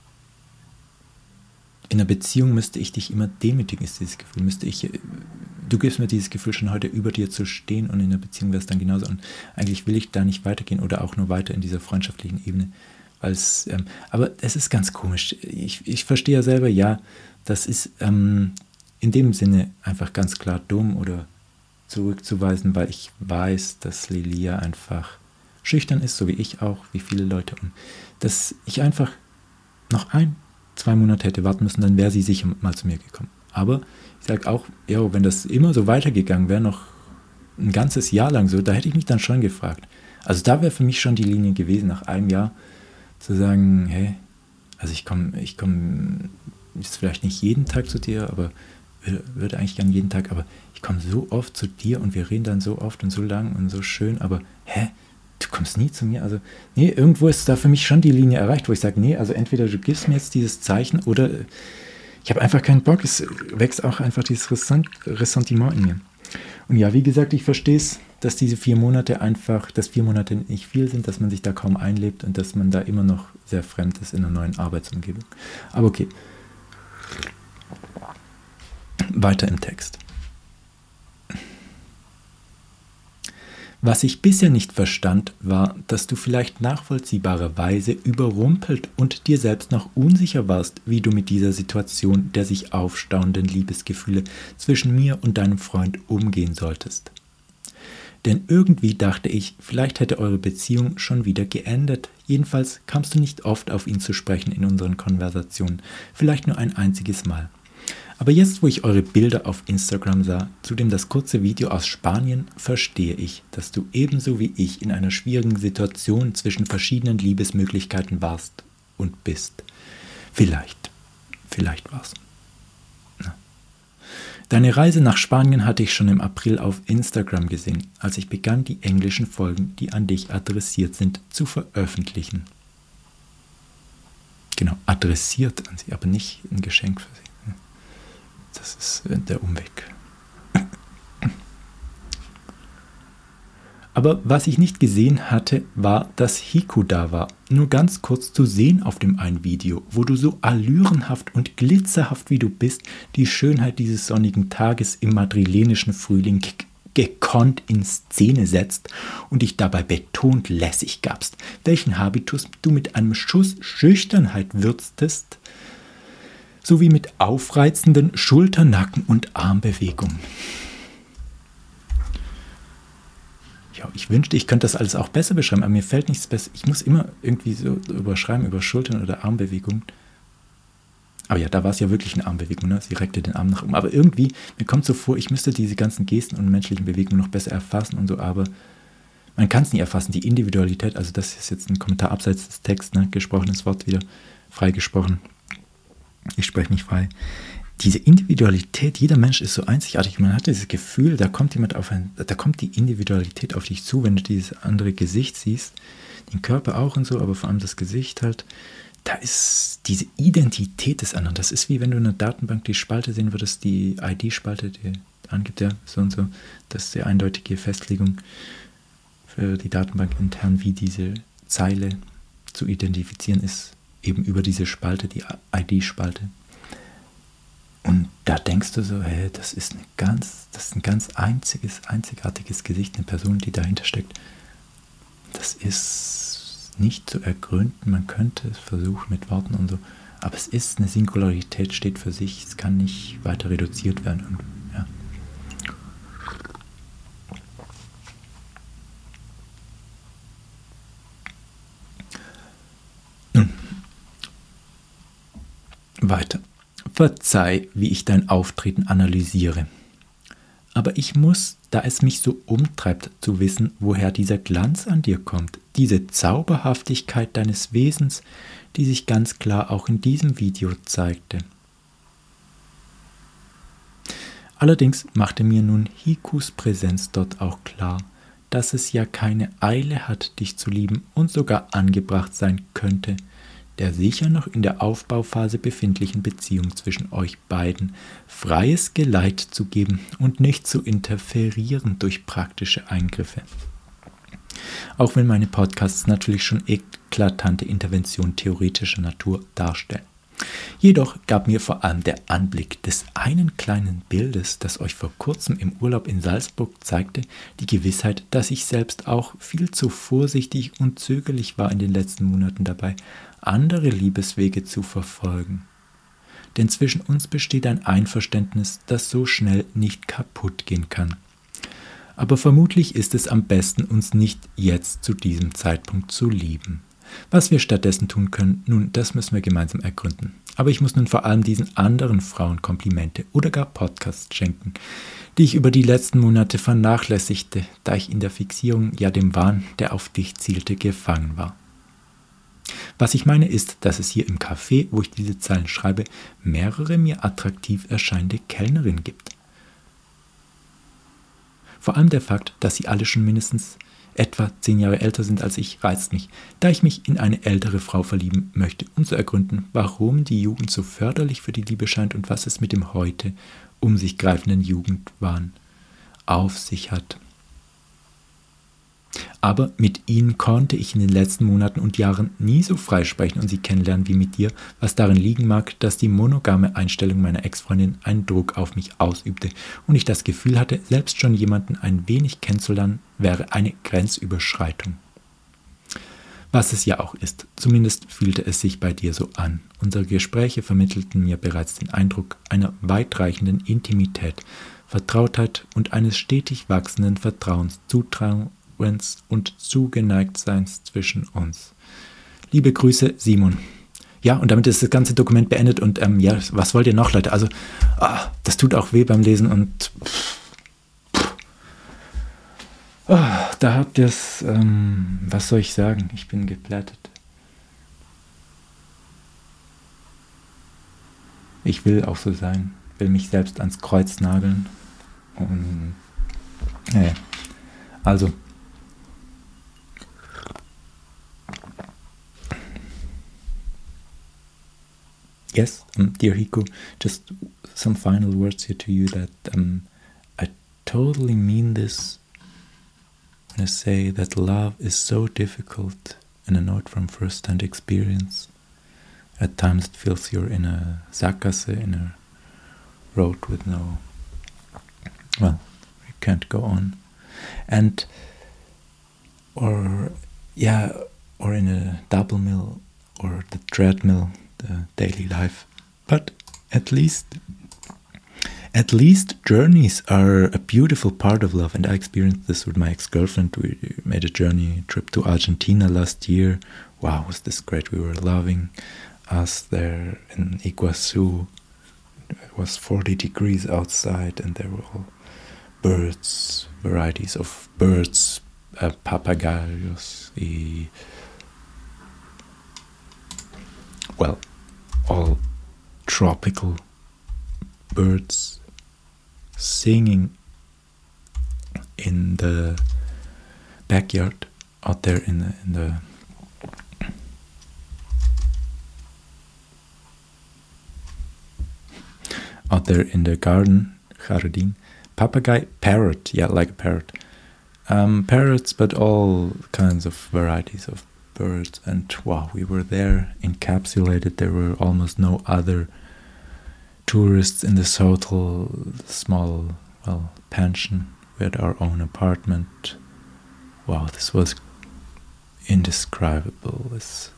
in einer Beziehung müsste ich dich immer demütigen, ist dieses Gefühl. Müsste ich, du gibst mir dieses Gefühl, schon heute über dir zu stehen, und in einer Beziehung wäre es dann genauso. Und eigentlich will ich da nicht weitergehen oder auch nur weiter in dieser freundschaftlichen Ebene. Als, ähm, aber es ist ganz komisch. Ich, ich verstehe ja selber, ja, das ist ähm, in dem Sinne einfach ganz klar dumm oder zurückzuweisen, weil ich weiß, dass Lilia einfach schüchtern ist, so wie ich auch, wie viele Leute. Und dass ich einfach noch ein zwei Monate hätte warten müssen, dann wäre sie sicher mal zu mir gekommen. Aber ich sage auch, ja, wenn das immer so weitergegangen wäre, noch ein ganzes Jahr lang so, da hätte ich mich dann schon gefragt. Also da wäre für mich schon die Linie gewesen, nach einem Jahr zu sagen, hey, also ich komme, ich komme jetzt vielleicht nicht jeden Tag zu dir, aber würde eigentlich gern jeden Tag, aber ich komme so oft zu dir und wir reden dann so oft und so lang und so schön, aber hä? Du kommst nie zu mir, also nee, irgendwo ist da für mich schon die Linie erreicht, wo ich sage, nee, also entweder du gibst mir jetzt dieses Zeichen oder ich habe einfach keinen Bock, es wächst auch einfach dieses Ressentiment in mir. Und ja, wie gesagt, ich verstehe es, dass diese vier Monate einfach, dass vier Monate nicht viel sind, dass man sich da kaum einlebt und dass man da immer noch sehr fremd ist in einer neuen Arbeitsumgebung. Aber okay. Weiter im Text. Was ich bisher nicht verstand, war, dass du vielleicht nachvollziehbarerweise überrumpelt und dir selbst noch unsicher warst, wie du mit dieser Situation der sich aufstauenden Liebesgefühle zwischen mir und deinem Freund umgehen solltest. Denn irgendwie dachte ich, vielleicht hätte eure Beziehung schon wieder geendet. Jedenfalls kamst du nicht oft auf ihn zu sprechen in unseren Konversationen, vielleicht nur ein einziges Mal. Aber jetzt, wo ich eure Bilder auf Instagram sah, zudem das kurze Video aus Spanien, verstehe ich, dass du ebenso wie ich in einer schwierigen Situation zwischen verschiedenen Liebesmöglichkeiten warst und bist. Vielleicht, vielleicht war's. Na. Deine Reise nach Spanien hatte ich schon im April auf Instagram gesehen, als ich begann, die englischen Folgen, die an dich adressiert sind, zu veröffentlichen. Genau, adressiert an sie, aber nicht ein Geschenk für sie. Das ist der Umweg. Aber was ich nicht gesehen hatte, war, dass Hiku da war. Nur ganz kurz zu sehen auf dem einen Video, wo du so allürenhaft und glitzerhaft wie du bist, die Schönheit dieses sonnigen Tages im madrilenischen Frühling gekonnt in Szene setzt und dich dabei betont lässig gabst, welchen Habitus du mit einem Schuss Schüchternheit würztest, sowie mit aufreizenden Schulter-, Nacken- und Armbewegungen. Ja, ich wünschte, ich könnte das alles auch besser beschreiben, aber mir fällt nichts besser. Ich muss immer irgendwie so überschreiben über Schultern- oder Armbewegungen. Aber ja, da war es ja wirklich eine Armbewegung, ne? Sie reckte den Arm nach oben. Aber irgendwie, mir kommt so vor, ich müsste diese ganzen Gesten und menschlichen Bewegungen noch besser erfassen und so, aber man kann es nicht erfassen, die Individualität, also das ist jetzt ein Kommentar abseits des Texts, ne? Gesprochenes Wort wieder, freigesprochen. Ich spreche nicht frei. Diese Individualität, jeder Mensch ist so einzigartig. Man hat dieses Gefühl, da kommt jemand auf ein, da kommt die Individualität auf dich zu, wenn du dieses andere Gesicht siehst, den Körper auch und so, aber vor allem das Gesicht halt. Da ist diese Identität des anderen. Das ist wie wenn du in einer Datenbank die Spalte sehen würdest, die I D-Spalte, die angibt, ja, so und so. Das ist die eindeutige Festlegung für die Datenbank intern, wie diese Zeile zu identifizieren ist, eben über diese Spalte, die I D-Spalte. Und da denkst du so, hey, das ist, eine ganz, das ist ein ganz einziges, einzigartiges Gesicht, eine Person, die dahinter steckt. Das ist nicht zu ergründen, man könnte es versuchen mit Worten und so, aber es ist eine Singularität, steht für sich, es kann nicht weiter reduziert werden. Und, ja. Nun, weiter. Verzeih, wie ich dein Auftreten analysiere. Aber ich muss, da es mich so umtreibt, zu wissen, woher dieser Glanz an dir kommt, diese Zauberhaftigkeit deines Wesens, die sich ganz klar auch in diesem Video zeigte. Allerdings machte mir nun Hikus Präsenz dort auch klar, dass es ja keine Eile hat, dich zu lieben und sogar angebracht sein könnte, der sicher noch in der Aufbauphase befindlichen Beziehung zwischen euch beiden freies Geleit zu geben und nicht zu interferieren durch praktische Eingriffe. Auch wenn meine Podcasts natürlich schon eklatante Interventionen theoretischer Natur darstellen. Jedoch gab mir vor allem der Anblick des einen kleinen Bildes, das euch vor kurzem im Urlaub in Salzburg zeigte, die Gewissheit, dass ich selbst auch viel zu vorsichtig und zögerlich war in den letzten Monaten dabei, andere Liebeswege zu verfolgen. Denn zwischen uns besteht ein Einverständnis, das so schnell nicht kaputt gehen kann. Aber vermutlich ist es am besten, uns nicht jetzt zu diesem Zeitpunkt zu lieben. Was wir stattdessen tun können, nun, das müssen wir gemeinsam ergründen. Aber ich muss nun vor allem diesen anderen Frauen Komplimente oder gar Podcasts schenken, die ich über die letzten Monate vernachlässigte, da ich in der Fixierung, ja dem Wahn, der auf dich zielte, gefangen war. Was ich meine ist, dass es hier im Café, wo ich diese Zeilen schreibe, mehrere mir attraktiv erscheinende Kellnerinnen gibt. Vor allem der Fakt, dass sie alle schon mindestens etwa zehn Jahre älter sind als ich, reizt mich, da ich mich in eine ältere Frau verlieben möchte, um zu ergründen, warum die Jugend so förderlich für die Liebe scheint und was es mit dem heute um sich greifenden Jugendwahn auf sich hat. Aber mit ihnen konnte ich in den letzten Monaten und Jahren nie so frei sprechen und sie kennenlernen wie mit dir, was darin liegen mag, dass die monogame Einstellung meiner Ex-Freundin einen Druck auf mich ausübte und ich das Gefühl hatte, selbst schon jemanden ein wenig kennenzulernen, wäre eine Grenzüberschreitung. Was es ja auch ist, zumindest fühlte es sich bei dir so an. Unsere Gespräche vermittelten mir bereits den Eindruck einer weitreichenden Intimität, Vertrautheit und eines stetig wachsenden Vertrauens, Zutrauens und Zugeneigtseins zwischen uns. Liebe Grüße, Simon. Ja, und damit ist das ganze Dokument beendet und ähm, ja, was wollt ihr noch, Leute? Also, ah, das tut auch weh beim Lesen und pff, pff. Oh, da habt ihr es, ähm, was soll ich sagen? Ich bin geplättet. Ich will auch so sein, will mich selbst ans Kreuz nageln und ja, also yes, um, dear Hiku, just some final words here to you that um, I totally mean this when I say that love is so difficult, and I know it from first-hand experience. At times it feels you're in a sackgasse, in a road with no, well, you can't go on. And, or, yeah, or in a double mill, or the treadmill, the daily life. But at least, at least journeys are a beautiful part of love, and I experienced this with my ex-girlfriend. We made a journey trip to Argentina last year. Wow, was this great. We were loving us there in Iguazu. It was forty degrees outside and there were all birds, varieties of birds, uh, papagayos, e well, all tropical birds singing in the backyard out there in the, in the out there in the garden, jardín, papagay, parrot, yeah, like a parrot. Um, parrots, but all kinds of varieties of birds. And wow, we were there encapsulated. There were almost no other tourists in this hotel, small, well, pension. We had our own apartment. Wow, this was indescribable. It's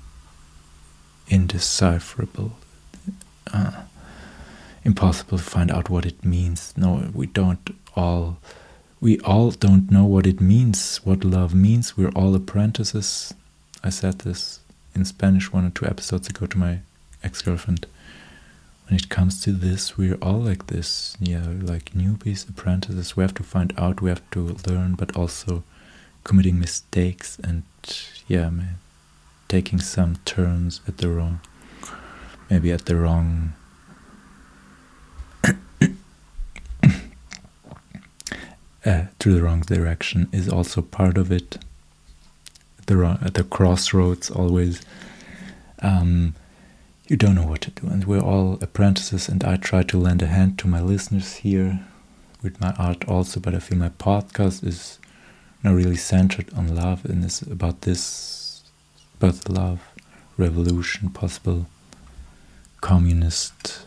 indecipherable. Uh, impossible to find out what it means. No, we don't all... We all don't know what it means, what love means. We're all apprentices. I said this in Spanish one or two episodes ago to my ex-girlfriend. When it comes to this, we're all like this. Yeah, like newbies, apprentices. We have to find out, we have to learn, but also committing mistakes and, yeah, man, taking some turns at the wrong, maybe at the wrong Uh, to the wrong direction is also part of it. At the, wrong, at the crossroads, always, um, you don't know what to do. And we're all apprentices, and I try to lend a hand to my listeners here with my art also, but I feel my podcast is not really centered on love, and it's about this, about love, revolution, possible communist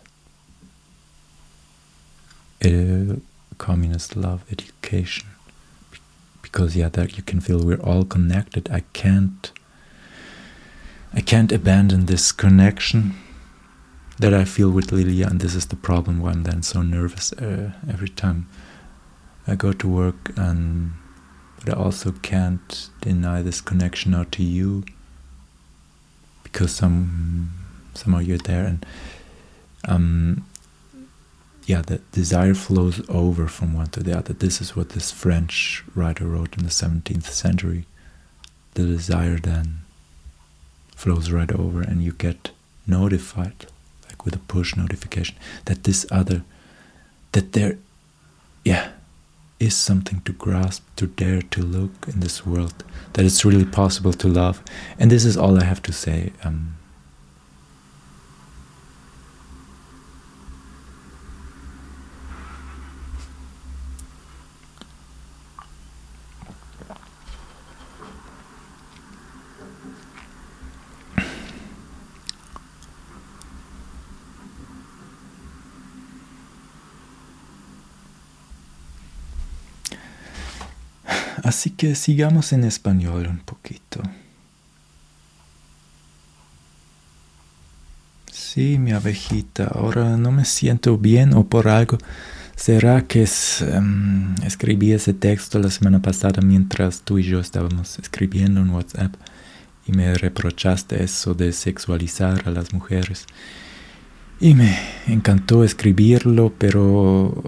uh, communist love, education, because yeah, that you can feel we're all connected. I can't I can't abandon this connection that I feel with Lilia, and this is the problem why I'm then so nervous uh, every time I go to work. And but I also can't deny this connection now to you, because some somehow you're there, and um yeah, the desire flows over from one to the other. This is what this French writer wrote in the seventeenth century. The desire then flows right over, and you get notified, like with a push notification, that this other, that there, yeah, is something to grasp, to dare to look in this world, that it's really possible to love. And this is all I have to say. Um, Así que sigamos en español un poquito. Sí, mi abejita, ahora no me siento bien o por algo. ¿Será que es, um, escribí ese texto la semana pasada mientras tú y yo estábamos escribiendo en WhatsApp y me reprochaste eso de sexualizar a las mujeres? Y me encantó escribirlo, pero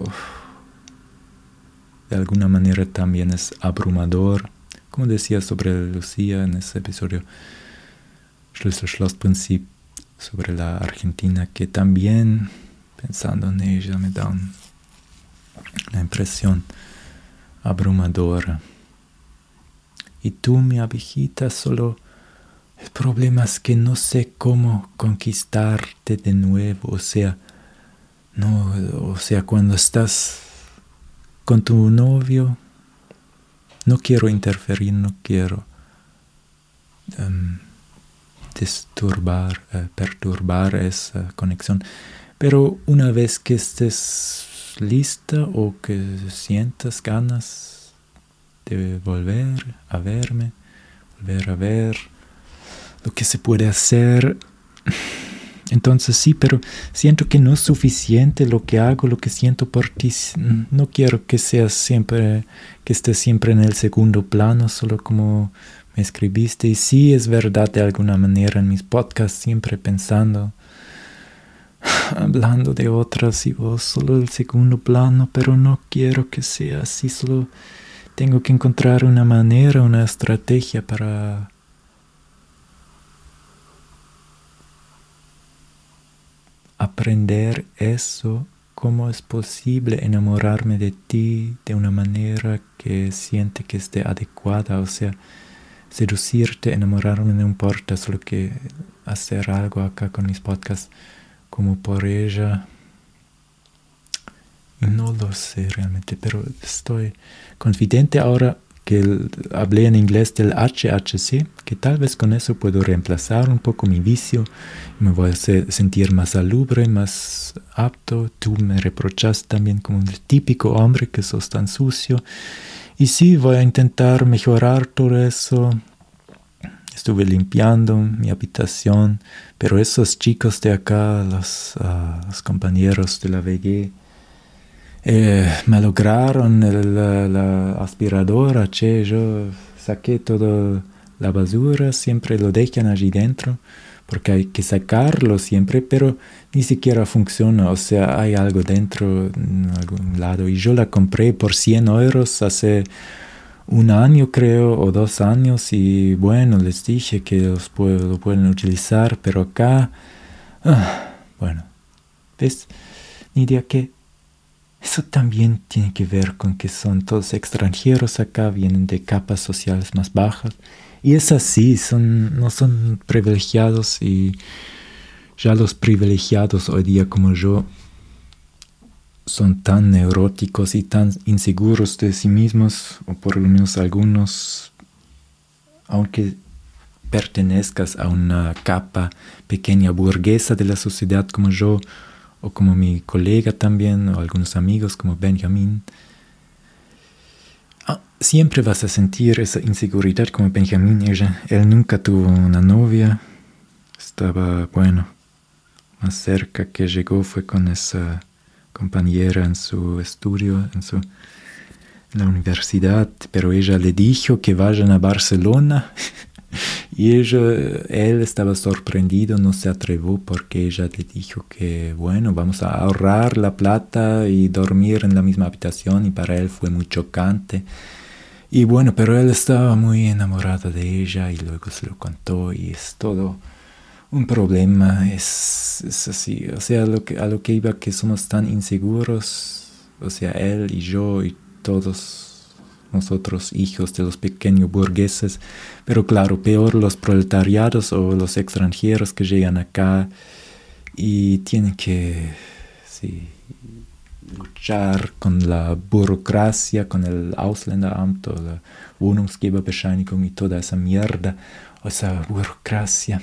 de alguna manera también es abrumador, como decía sobre Lucía en ese episodio Schlüssel-Schloss-Prinzip sobre la Argentina, que también pensando en ella me da un, una impresión abrumadora. Y tú, mi abejita, solo el problema es que no sé cómo conquistarte de nuevo, o sea, no, o sea, cuando estás con tu novio, no quiero interferir, no quiero um, disturbar, uh, perturbar esa conexión, pero una vez que estés lista o que sientas ganas de volver a verme, volver a ver lo que se puede hacer, entonces sí, pero siento que no es suficiente lo que hago, lo que siento por ti. No quiero que seas siempre, que estés siempre en el segundo plano, solo como me escribiste. Y sí, es verdad de alguna manera en mis podcasts, siempre pensando, hablando de otras y vos, solo el segundo plano, pero no quiero que sea así, solo tengo que encontrar una manera, una estrategia para aprender eso, cómo es posible enamorarme de ti de una manera que siente que esté adecuada, o sea, seducirte, enamorarme no importa, solo que hacer algo acá con mis podcasts como por ella. No lo sé realmente, pero estoy confidente ahora que el- hablé en inglés del H H C, que tal vez con eso puedo reemplazar un poco mi vicio, me voy a se- sentir más salubre, más apto. Tú me reprochas también como el típico hombre que sos tan sucio. Y sí, voy a intentar mejorar todo eso. Estuve limpiando mi habitación, pero esos chicos de acá, los, ah, los compañeros de la V G, eh, me lograron el- la, la aspiradora, che, yo saqué toda la basura, siempre lo dejan allí dentro, porque hay que sacarlo siempre, pero ni siquiera funciona, o sea, hay algo dentro en algún lado. Y yo la compré por cien euros hace un año, creo, o dos años, y bueno, les dije que los puedo, lo pueden utilizar, pero acá, ah, bueno, ¿ves? Nidia, que eso también tiene que ver con que son todos extranjeros acá, vienen de capas sociales más bajas. Y es así, son, no son privilegiados, y ya los privilegiados hoy día como yo son tan neuróticos y tan inseguros de sí mismos, o por lo menos algunos, aunque pertenezcas a una capa pequeña burguesa de la sociedad como yo, o como mi colega también, o algunos amigos como Benjamín, ah, siempre vas a sentir esa inseguridad como Benjamín. Ella, él nunca tuvo una novia, estaba, bueno, más cerca que llegó fue con esa compañera en su estudio, en, su, en la universidad, pero ella le dijo que vayan a Barcelona. Y ella, él estaba sorprendido, no se atrevió porque ella le dijo que, bueno, vamos a ahorrar la plata y dormir en la misma habitación, y para él fue muy chocante. Y bueno, pero él estaba muy enamorado de ella y luego se lo contó, y es todo un problema, es, es así, o sea, lo que, a lo que iba, que somos tan inseguros, o sea, él y yo y todos nosotros, hijos de los pequeños burgueses, pero claro, peor los proletariados o los extranjeros que llegan acá y tienen que, sí, luchar con la burocracia, con el Ausländeramt o la Wohnungsgeberbescheinigung y toda esa mierda, o esa burocracia.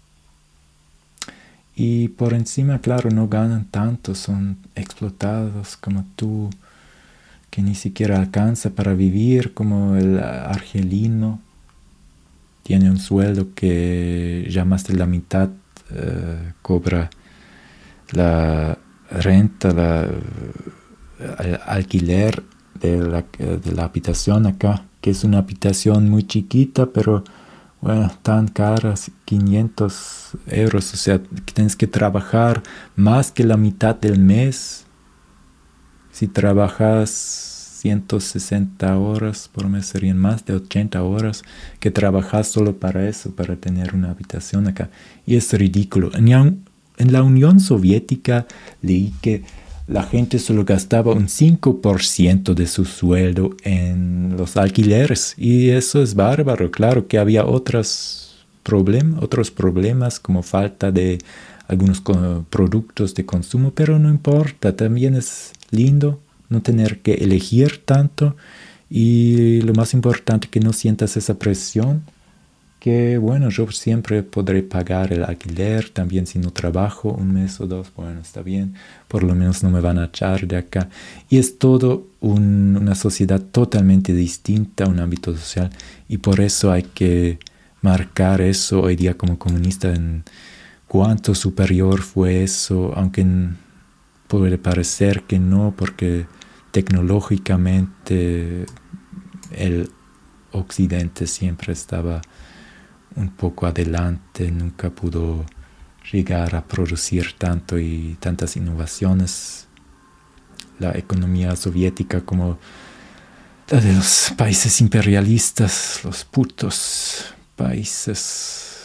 Y por encima, claro, no ganan tanto, son explotados como tú, que ni siquiera alcanza para vivir, como el argelino. Tiene un sueldo que ya más de la mitad eh, cobra la renta, la, el alquiler de la, de la habitación acá, que es una habitación muy chiquita, pero bueno, tan caras, quinientos euros, o sea, que tienes que trabajar más que la mitad del mes. Si trabajas ciento sesenta horas por mes, serían más de ochenta horas que trabajas solo para eso, para tener una habitación acá. Y es ridículo. En, en la Unión Soviética leí que la gente solo gastaba un cinco por ciento de su sueldo en los alquileres. Y eso es bárbaro. Claro que había otros, problem, otros problemas como falta de algunos productos de consumo, pero no importa. También es lindo no tener que elegir tanto, y lo más importante, que no sientas esa presión, que bueno, yo siempre podré pagar el alquiler también si no trabajo un mes o dos. Bueno, está bien, por lo menos no me van a echar de acá. Y es todo un, una sociedad totalmente distinta, un ámbito social, y por eso hay que marcar eso hoy día como comunista, en cuánto superior fue eso, aunque puede parecer que no, porque tecnológicamente el Occidente siempre estaba un poco adelante, nunca pudo llegar a producir tanto y tantas innovaciones. La economía soviética, como la de los países imperialistas, los putos países,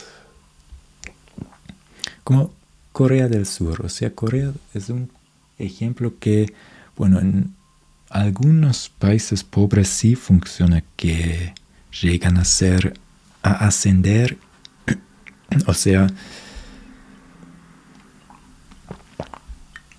como Corea del Sur. O sea, Corea es un ejemplo que, bueno, en algunos países pobres sí funciona, que llegan a ser, a ascender, o sea,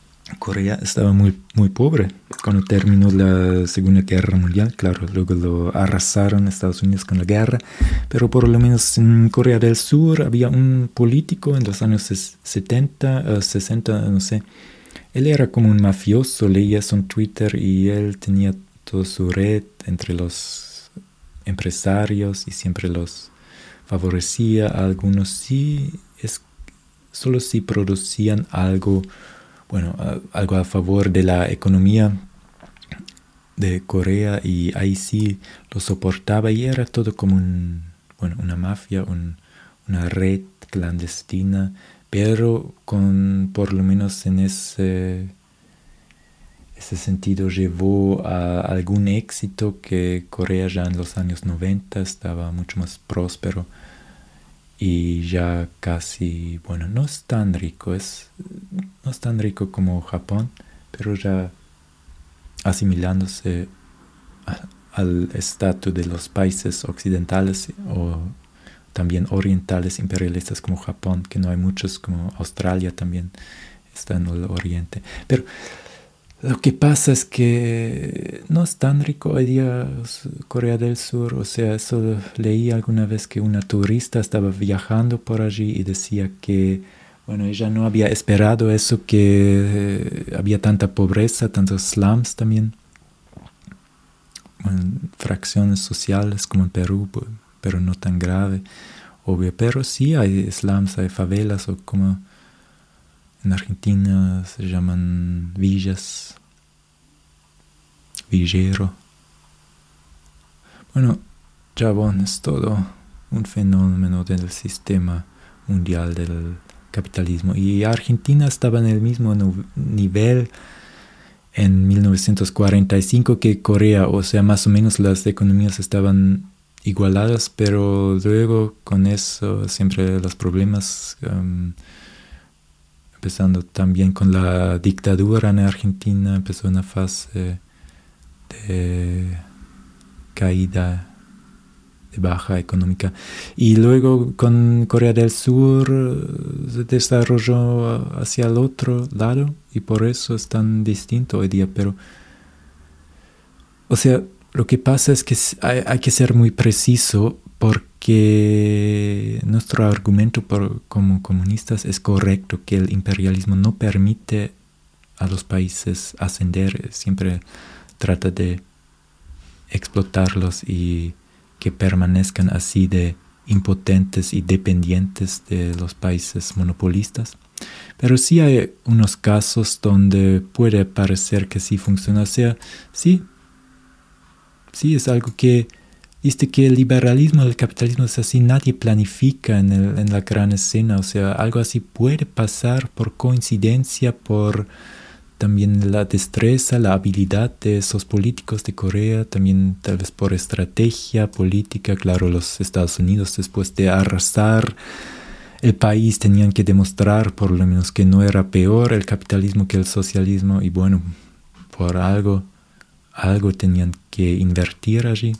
Corea estaba muy, muy pobre cuando terminó la Segunda Guerra Mundial. Claro, luego lo arrasaron Estados Unidos con la guerra, pero por lo menos en Corea del Sur había un político en los años setenta, uh, sesenta, no sé. Él era como un mafioso, leías en Twitter y él tenía toda su red entre los empresarios y siempre los favorecía. A algunos sí, es, solo si producían algo, bueno, uh, algo a favor de la economía de Corea, y ahí sí lo soportaba, y era todo como un, bueno, una mafia, un, una red clandestina, pero con, por lo menos en ese, ese sentido llevó a algún éxito, que Corea ya en los años noventa estaba mucho más próspero y ya casi, bueno, no es tan rico, es, no es tan rico como Japón, pero ya asimilándose a, al estatus de los países occidentales o también orientales imperialistas como Japón, que no hay muchos, como Australia también está en el oriente. Pero lo que pasa es que no es tan rico hoy día Corea del Sur. O sea, eso leí alguna vez, que una turista estaba viajando por allí y decía que, bueno, ella no había esperado eso, que eh, había tanta pobreza, tantos slums también, bueno, fracciones sociales como en Perú, pero no tan grave, obvio. Pero sí hay slums, hay favelas, o como en Argentina se llaman villas, villero. Bueno, Chabón, es todo un fenómeno del sistema mundial del capitalismo. Y Argentina estaba en el mismo no- nivel en mil novecientos cuarenta y cinco que Corea. O sea, más o menos las economías estaban igualadas, pero luego con eso siempre los problemas, um, empezando también con la dictadura en Argentina, empezó una fase de caída, de baja económica. Y luego con Corea del Sur eh, se desarrolló hacia el otro lado, y por eso es tan distinto hoy día. Pero, o sea, lo que pasa es que hay, hay que ser muy preciso, porque nuestro argumento por, como comunistas es correcto, que el imperialismo no permite a los países ascender, siempre trata de explotarlos y que permanezcan así de impotentes y dependientes de los países monopolistas. Pero sí hay unos casos donde puede parecer que sí funciona. O sea, sí, sí es algo que, viste que el liberalismo, el capitalismo es así, nadie planifica en, el, en la gran escena. O sea, algo así puede pasar por coincidencia, por también la destreza, la habilidad de esos políticos de Corea, también tal vez por estrategia política. Claro, los Estados Unidos, después de arrasar el país, tenían que demostrar por lo menos que no era peor el capitalismo que el socialismo, y bueno, por algo, algo tenían que invertir allí.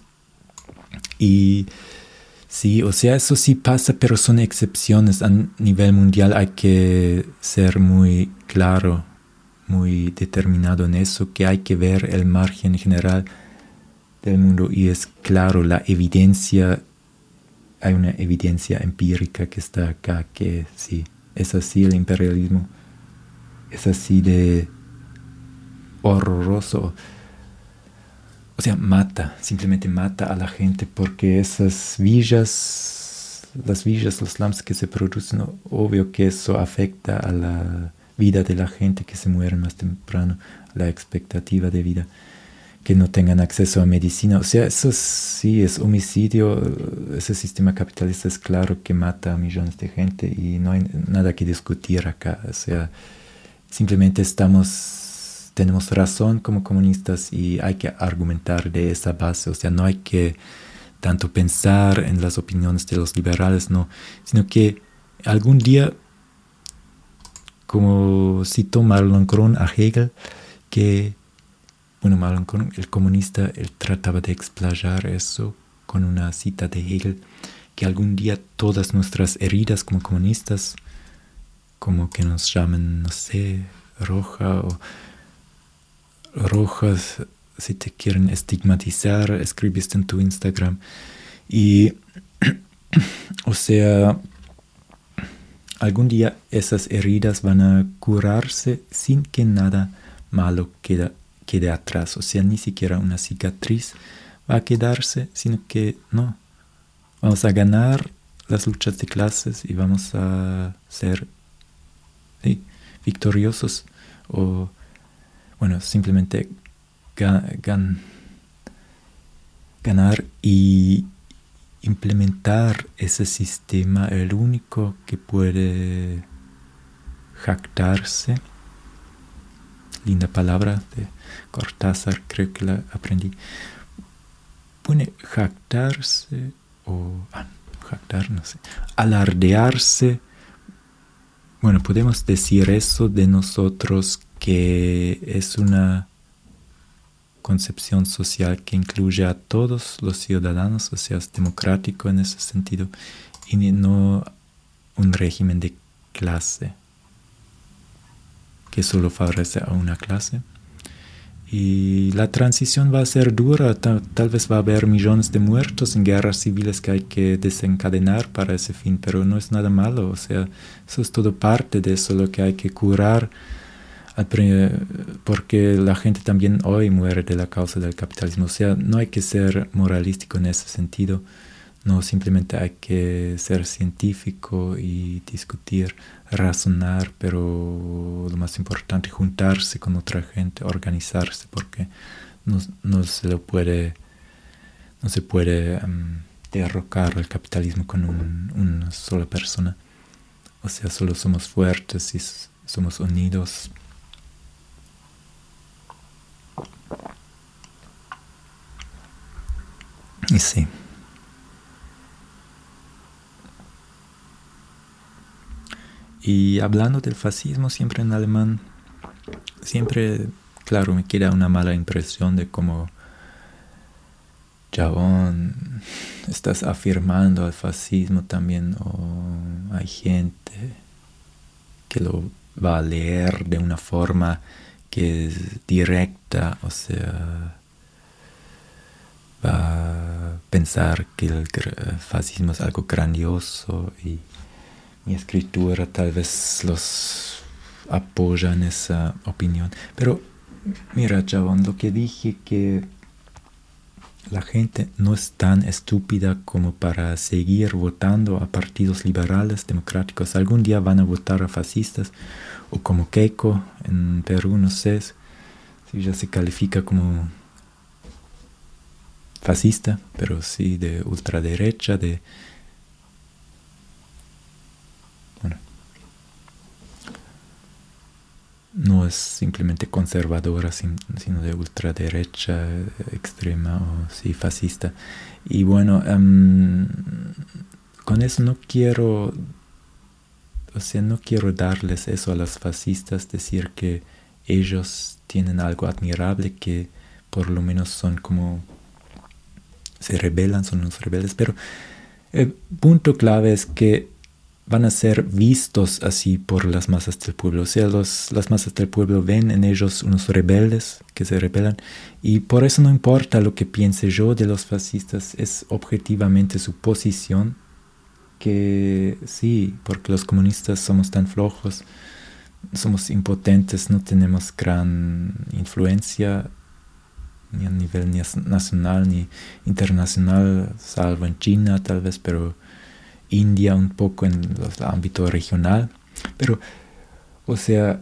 Y sí, o sea, eso sí pasa, pero son excepciones. A nivel mundial hay que ser muy claro, muy determinado en eso, que hay que ver el margen general del mundo. Y es claro, la evidencia, hay una evidencia empírica que está acá, que sí, es así el imperialismo, es así de horroroso. O sea, mata, simplemente mata a la gente, porque esas villas, las villas, los slums que se producen, obvio que eso afecta a la vida de la gente, que se muere más temprano, la expectativa de vida, que no tengan acceso a medicina. O sea, eso sí es homicidio. Ese sistema capitalista es claro que mata a millones de gente, y no hay nada que discutir acá. O sea, simplemente estamos, tenemos razón como comunistas, y hay que argumentar de esa base. O sea, no hay que tanto pensar en las opiniones de los liberales, no, sino que algún día, como citó Malcolm a Hegel, que, bueno, Malcolm, el comunista, él trataba de explayar eso con una cita de Hegel, que algún día todas nuestras heridas como comunistas, como que nos llamen, no sé, roja o rojas si te quieren estigmatizar, escribiste en tu Instagram. Y, o sea, algún día esas heridas van a curarse sin que nada malo quede, quede atrás. O sea, ni siquiera una cicatriz va a quedarse, sino que no. Vamos a ganar las luchas de clases y vamos a ser ¿sí? victoriosos. O, bueno, simplemente gan, gan, ganar y implementar ese sistema, el único que puede jactarse, linda palabra de Cortázar, creo que la aprendí, puede jactarse o ah, jactar, no sé, alardearse. Bueno, podemos decir eso de nosotros, que es una concepción social que incluye a todos los ciudadanos, o sea, es democrático en ese sentido, y no un régimen de clase que solo favorece a una clase. Y la transición va a ser dura, tal, tal vez va a haber millones de muertos en guerras civiles que hay que desencadenar para ese fin, pero no es nada malo, o sea, eso es todo parte de eso, lo que hay que curar, porque la gente también hoy muere de la causa del capitalismo. O sea, no hay que ser moralístico en ese sentido, no, simplemente hay que ser científico y discutir, razonar, pero lo más importante, juntarse con otra gente, organizarse, porque no, no se lo puede, no se puede um, derrocar el capitalismo con un, una sola persona. O sea, solo somos fuertes y somos unidos. Y sí. Y hablando del fascismo, siempre en alemán, siempre, claro, me queda una mala impresión de cómo, chabón, estás afirmando al fascismo también, o hay gente que lo va a leer de una forma que es directa, o sea, va a pensar que el fascismo es algo grandioso y mi escritura tal vez los apoya en esa opinión. Pero mira, chabón, lo que dije, que la gente no es tan estúpida como para seguir votando a partidos liberales, democráticos. Algún día van a votar a fascistas, o como Keiko en Perú, no sé si ya se califica como fascista, pero sí de ultraderecha, de bueno, no es simplemente conservadora, sino de ultraderecha extrema o sí fascista. Y bueno, um, con eso no quiero, o sea, no quiero darles eso a los fascistas, decir que ellos tienen algo admirable, que por lo menos son como, se rebelan, son unos rebeldes, pero el punto clave es que van a ser vistos así por las masas del pueblo. O sea, los, las masas del pueblo ven en ellos unos rebeldes que se rebelan, y por eso no importa lo que piense yo de los fascistas, es objetivamente su posición, que sí, porque los comunistas somos tan flojos, somos impotentes, no tenemos gran influencia ni a nivel ni nacional ni internacional, salvo en China tal vez, pero India un poco en el ámbito regional. Pero, o sea,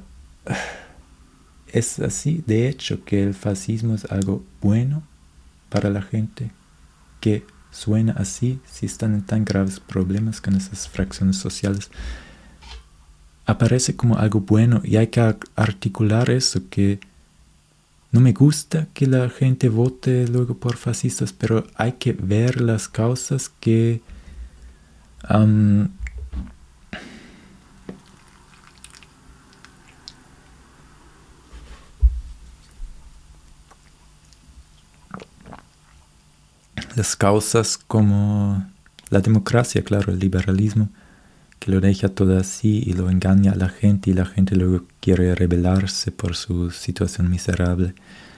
es así, de hecho, que el fascismo es algo bueno para la gente, que suena así, si están en tan graves problemas con esas fracciones sociales, aparece como algo bueno, y hay que articular eso, que no me gusta que la gente vote luego por fascistas, pero hay que ver las causas que um, las causas como la democracia, claro, el liberalismo, que lo deja todo así y lo engaña a la gente y la gente luego quiere rebelarse por su situación miserable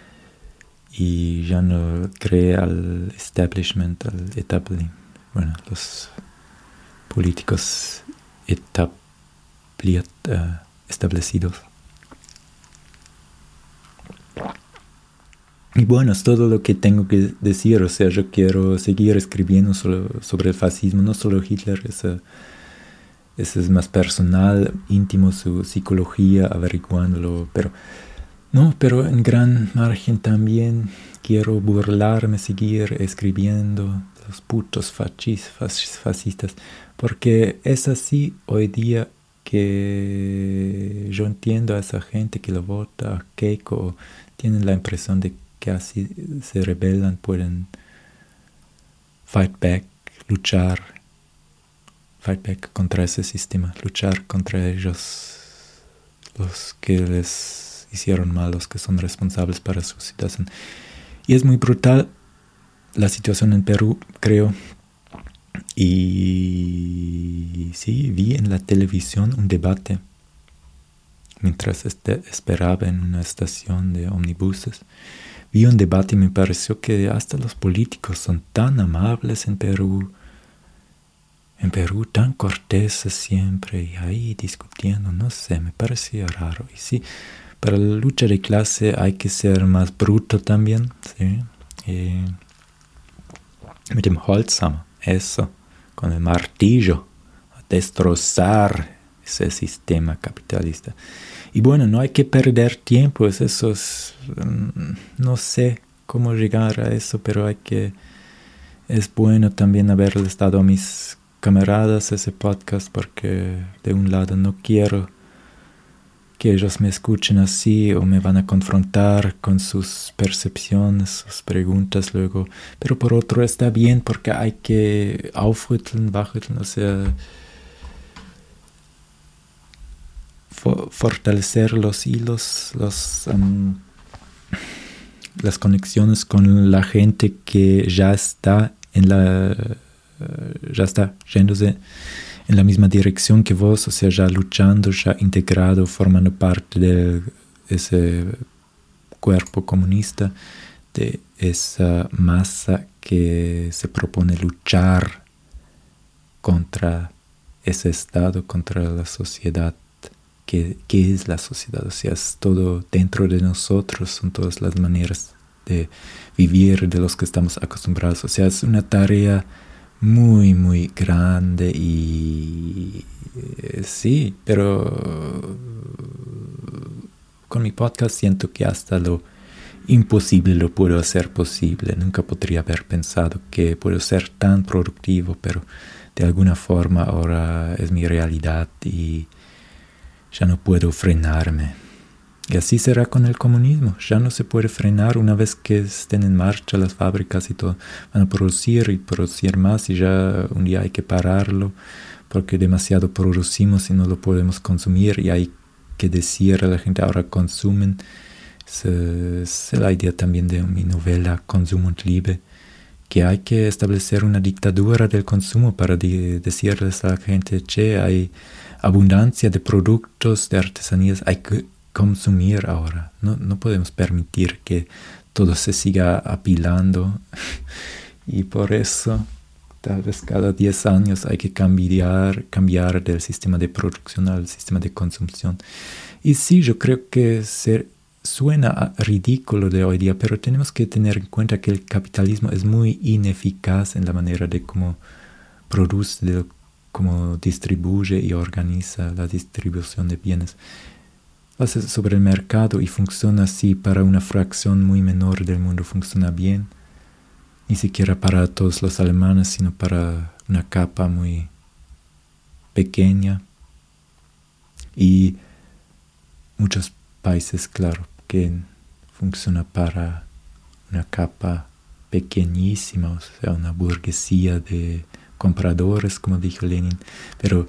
y ya no cree al establishment, al establishment, bueno, los políticos etabli- uh, establecidos. Y bueno, es todo lo que tengo que decir. O sea, yo quiero seguir escribiendo solo, sobre el fascismo, no solo Hitler, ese, ese es más personal, íntimo, su psicología, averiguándolo. Pero no, pero en gran margen también quiero burlarme, seguir escribiendo los putos fachis, fas- fascistas, porque es así hoy día que yo entiendo a esa gente que lo vota a Keiko, tienen la impresión de que así se rebelan, pueden fight back, luchar, fight back contra ese sistema, luchar contra ellos, los que les hicieron mal, los que son responsables para su situación. Y es muy brutal la situación en Perú, creo. Y sí, vi en la televisión un debate mientras este, esperaba en una estación de omnibuses. Vi un debate y me pareció que hasta los políticos son tan amables en Perú, en Perú tan corteses siempre y ahí discutiendo, no sé, me parecía raro. Y sí, para la lucha de clase hay que ser más bruto también, ¿sí? Y mit dem Holzhammer, eso, con el martillo, a destrozar ese sistema capitalista. Y bueno, no hay que perder tiempo, es eso, es, um, no sé cómo llegar a eso, pero hay que, es bueno también haberles dado a mis camaradas ese podcast, porque de un lado no quiero que ellos me escuchen así o me van a confrontar con sus percepciones, sus preguntas luego, pero por otro está bien porque hay que aufrütteln, wachrütteln, o sea, fortalecer los hilos, los, um, las conexiones con la gente que ya está en la uh, ya está yéndose en la misma dirección que vos, o sea, ya luchando, ya integrado, formando parte de ese cuerpo comunista, de esa masa que se propone luchar contra ese estado, contra la sociedad. ¿Qué, qué es la sociedad? O sea, es todo dentro de nosotros, son todas las maneras de vivir de los que estamos acostumbrados. O sea, es una tarea muy, muy grande y eh, sí, pero con mi podcast siento que hasta lo imposible lo puedo hacer posible. Nunca podría haber pensado que puedo ser tan productivo, pero de alguna forma ahora es mi realidad y ya no puedo frenarme. Y así será con el comunismo. Ya no se puede frenar una vez que estén en marcha las fábricas y todo. Van a producir y producir más y ya un día hay que pararlo porque demasiado producimos y no lo podemos consumir y hay que decir a la gente ahora consumen. Es, es la idea también de mi novela Konsum und Liebe, que hay que establecer una dictadura del consumo para de, decirles a la gente, che, hay abundancia de productos, de artesanías, hay que consumir ahora. No, no podemos permitir que todo se siga apilando y por eso tal vez cada diez años hay que cambiar, cambiar del sistema de producción al sistema de consumición. Y sí, yo creo que ser suena ridículo de hoy día, pero tenemos que tener en cuenta que el capitalismo es muy ineficaz en la manera de cómo produce, de cómo distribuye y organiza la distribución de bienes. Hace sobre el mercado y funciona así para una fracción muy menor del mundo, funciona bien. Ni siquiera para todos los alemanes, sino para una capa muy pequeña. Y muchos países, claro, que funciona para una capa pequeñísima, o sea, una burguesía de compradores, como dijo Lenin, pero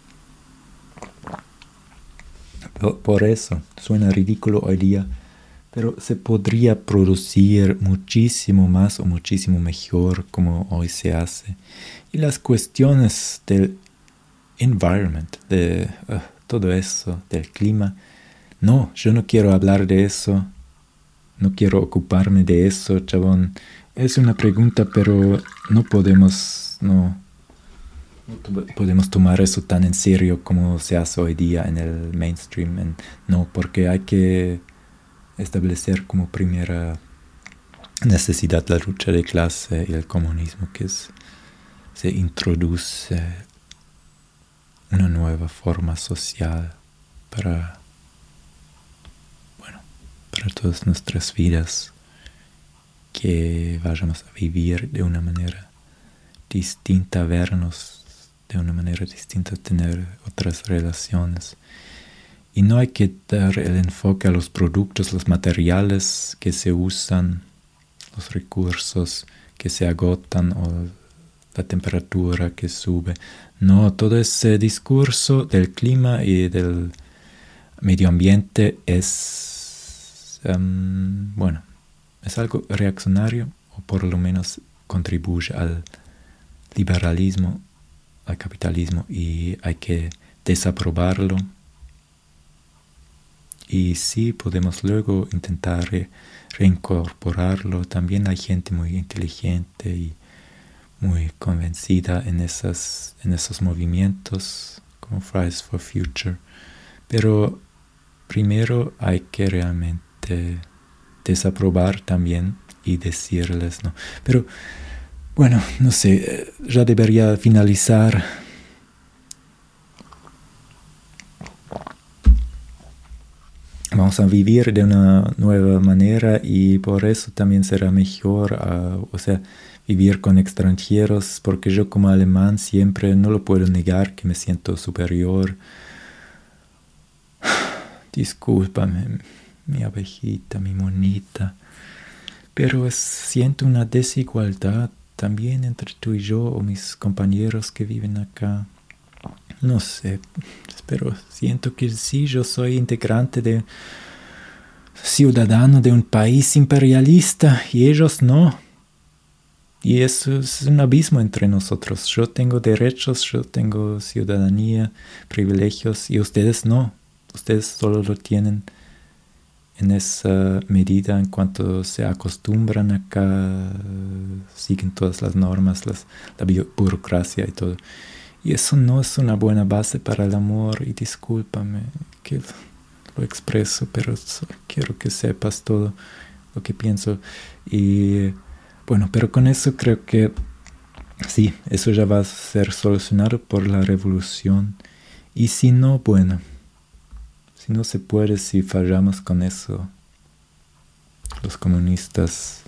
por eso suena ridículo hoy día pero se podría producir muchísimo más o muchísimo mejor como hoy se hace. Y las cuestiones del environment, de uh, todo eso, del clima, no, yo no quiero hablar de eso, no quiero ocuparme de eso, chabón. Es una pregunta, pero no podemos, no, no podemos tomar eso tan en serio como se hace hoy día en el mainstream. En, no, porque hay que establecer como primera necesidad la lucha de clase y el comunismo, que es, se introduce una nueva forma social para, bueno, para todas nuestras vidas, que vayamos a vivir de una manera distinta, a vernos de una manera distinta, a tener otras relaciones. Y no hay que dar el enfoque a los productos, los materiales que se usan, los recursos que se agotan o la temperatura que sube. No, todo ese discurso del clima y del medio ambiente es, um, bueno, es algo reaccionario, o por lo menos contribuye al liberalismo, al capitalismo, y hay que desaprobarlo. Y sí, podemos luego intentar re- reincorporarlo. También hay gente muy inteligente y muy convencida en, esas, en esos movimientos, como Fridays for Future. Pero primero hay que realmente desaprobar también y decirles no. Pero bueno, no sé, ya debería finalizar. Vamos a vivir de una nueva manera y por eso también será mejor, uh, o sea, vivir con extranjeros, porque yo como alemán siempre no lo puedo negar que me siento superior. Discúlpame, mi abejita, mi monita, pero es, siento una desigualdad también entre tú y yo o mis compañeros que viven acá. No sé, pero siento que sí, yo soy integrante de ciudadano de un país imperialista y ellos no. Y eso es un abismo entre nosotros. Yo tengo derechos, yo tengo ciudadanía, privilegios y ustedes no. Ustedes solo lo tienen en esa medida en cuanto se acostumbran acá, siguen todas las normas, las, la burocracia y todo. Y eso no es una buena base para el amor, y discúlpame que lo expreso, pero quiero que sepas todo lo que pienso. Y bueno, pero con eso creo que sí, eso ya va a ser solucionado por la revolución. Y si no, bueno, si no se puede, si fallamos con eso, los comunistas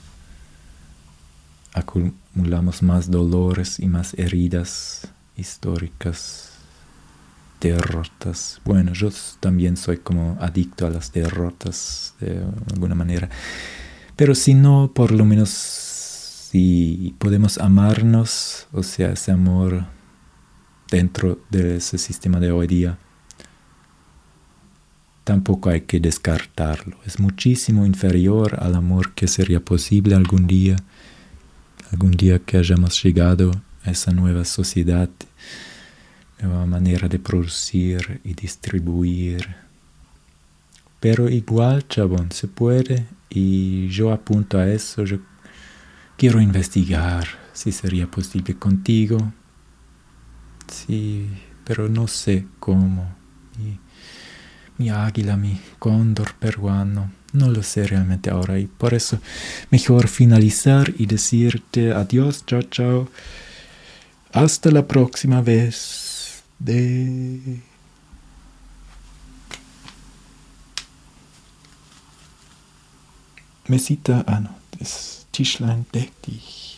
acumulamos más dolores y más heridas históricas, derrotas. Bueno, yo también soy como adicto a las derrotas de alguna manera. Pero si no, por lo menos si podemos amarnos, o sea, ese amor dentro de ese sistema de hoy día, tampoco hay que descartarlo. Es muchísimo inferior al amor que sería posible algún día, algún día que hayamos llegado a esa nueva sociedad, nueva manera de producir y distribuir. Pero igual, chabón, se puede, y yo apunto a eso. Yo quiero investigar si sería posible contigo. Sí, pero no sé cómo. Mi, mi águila, mi cóndor peruano, no lo sé realmente ahora, y por eso mejor finalizar y decirte adiós, chao, chao. Hasta la próxima vez de... Mesita, ah no, das Tischlein deck dich.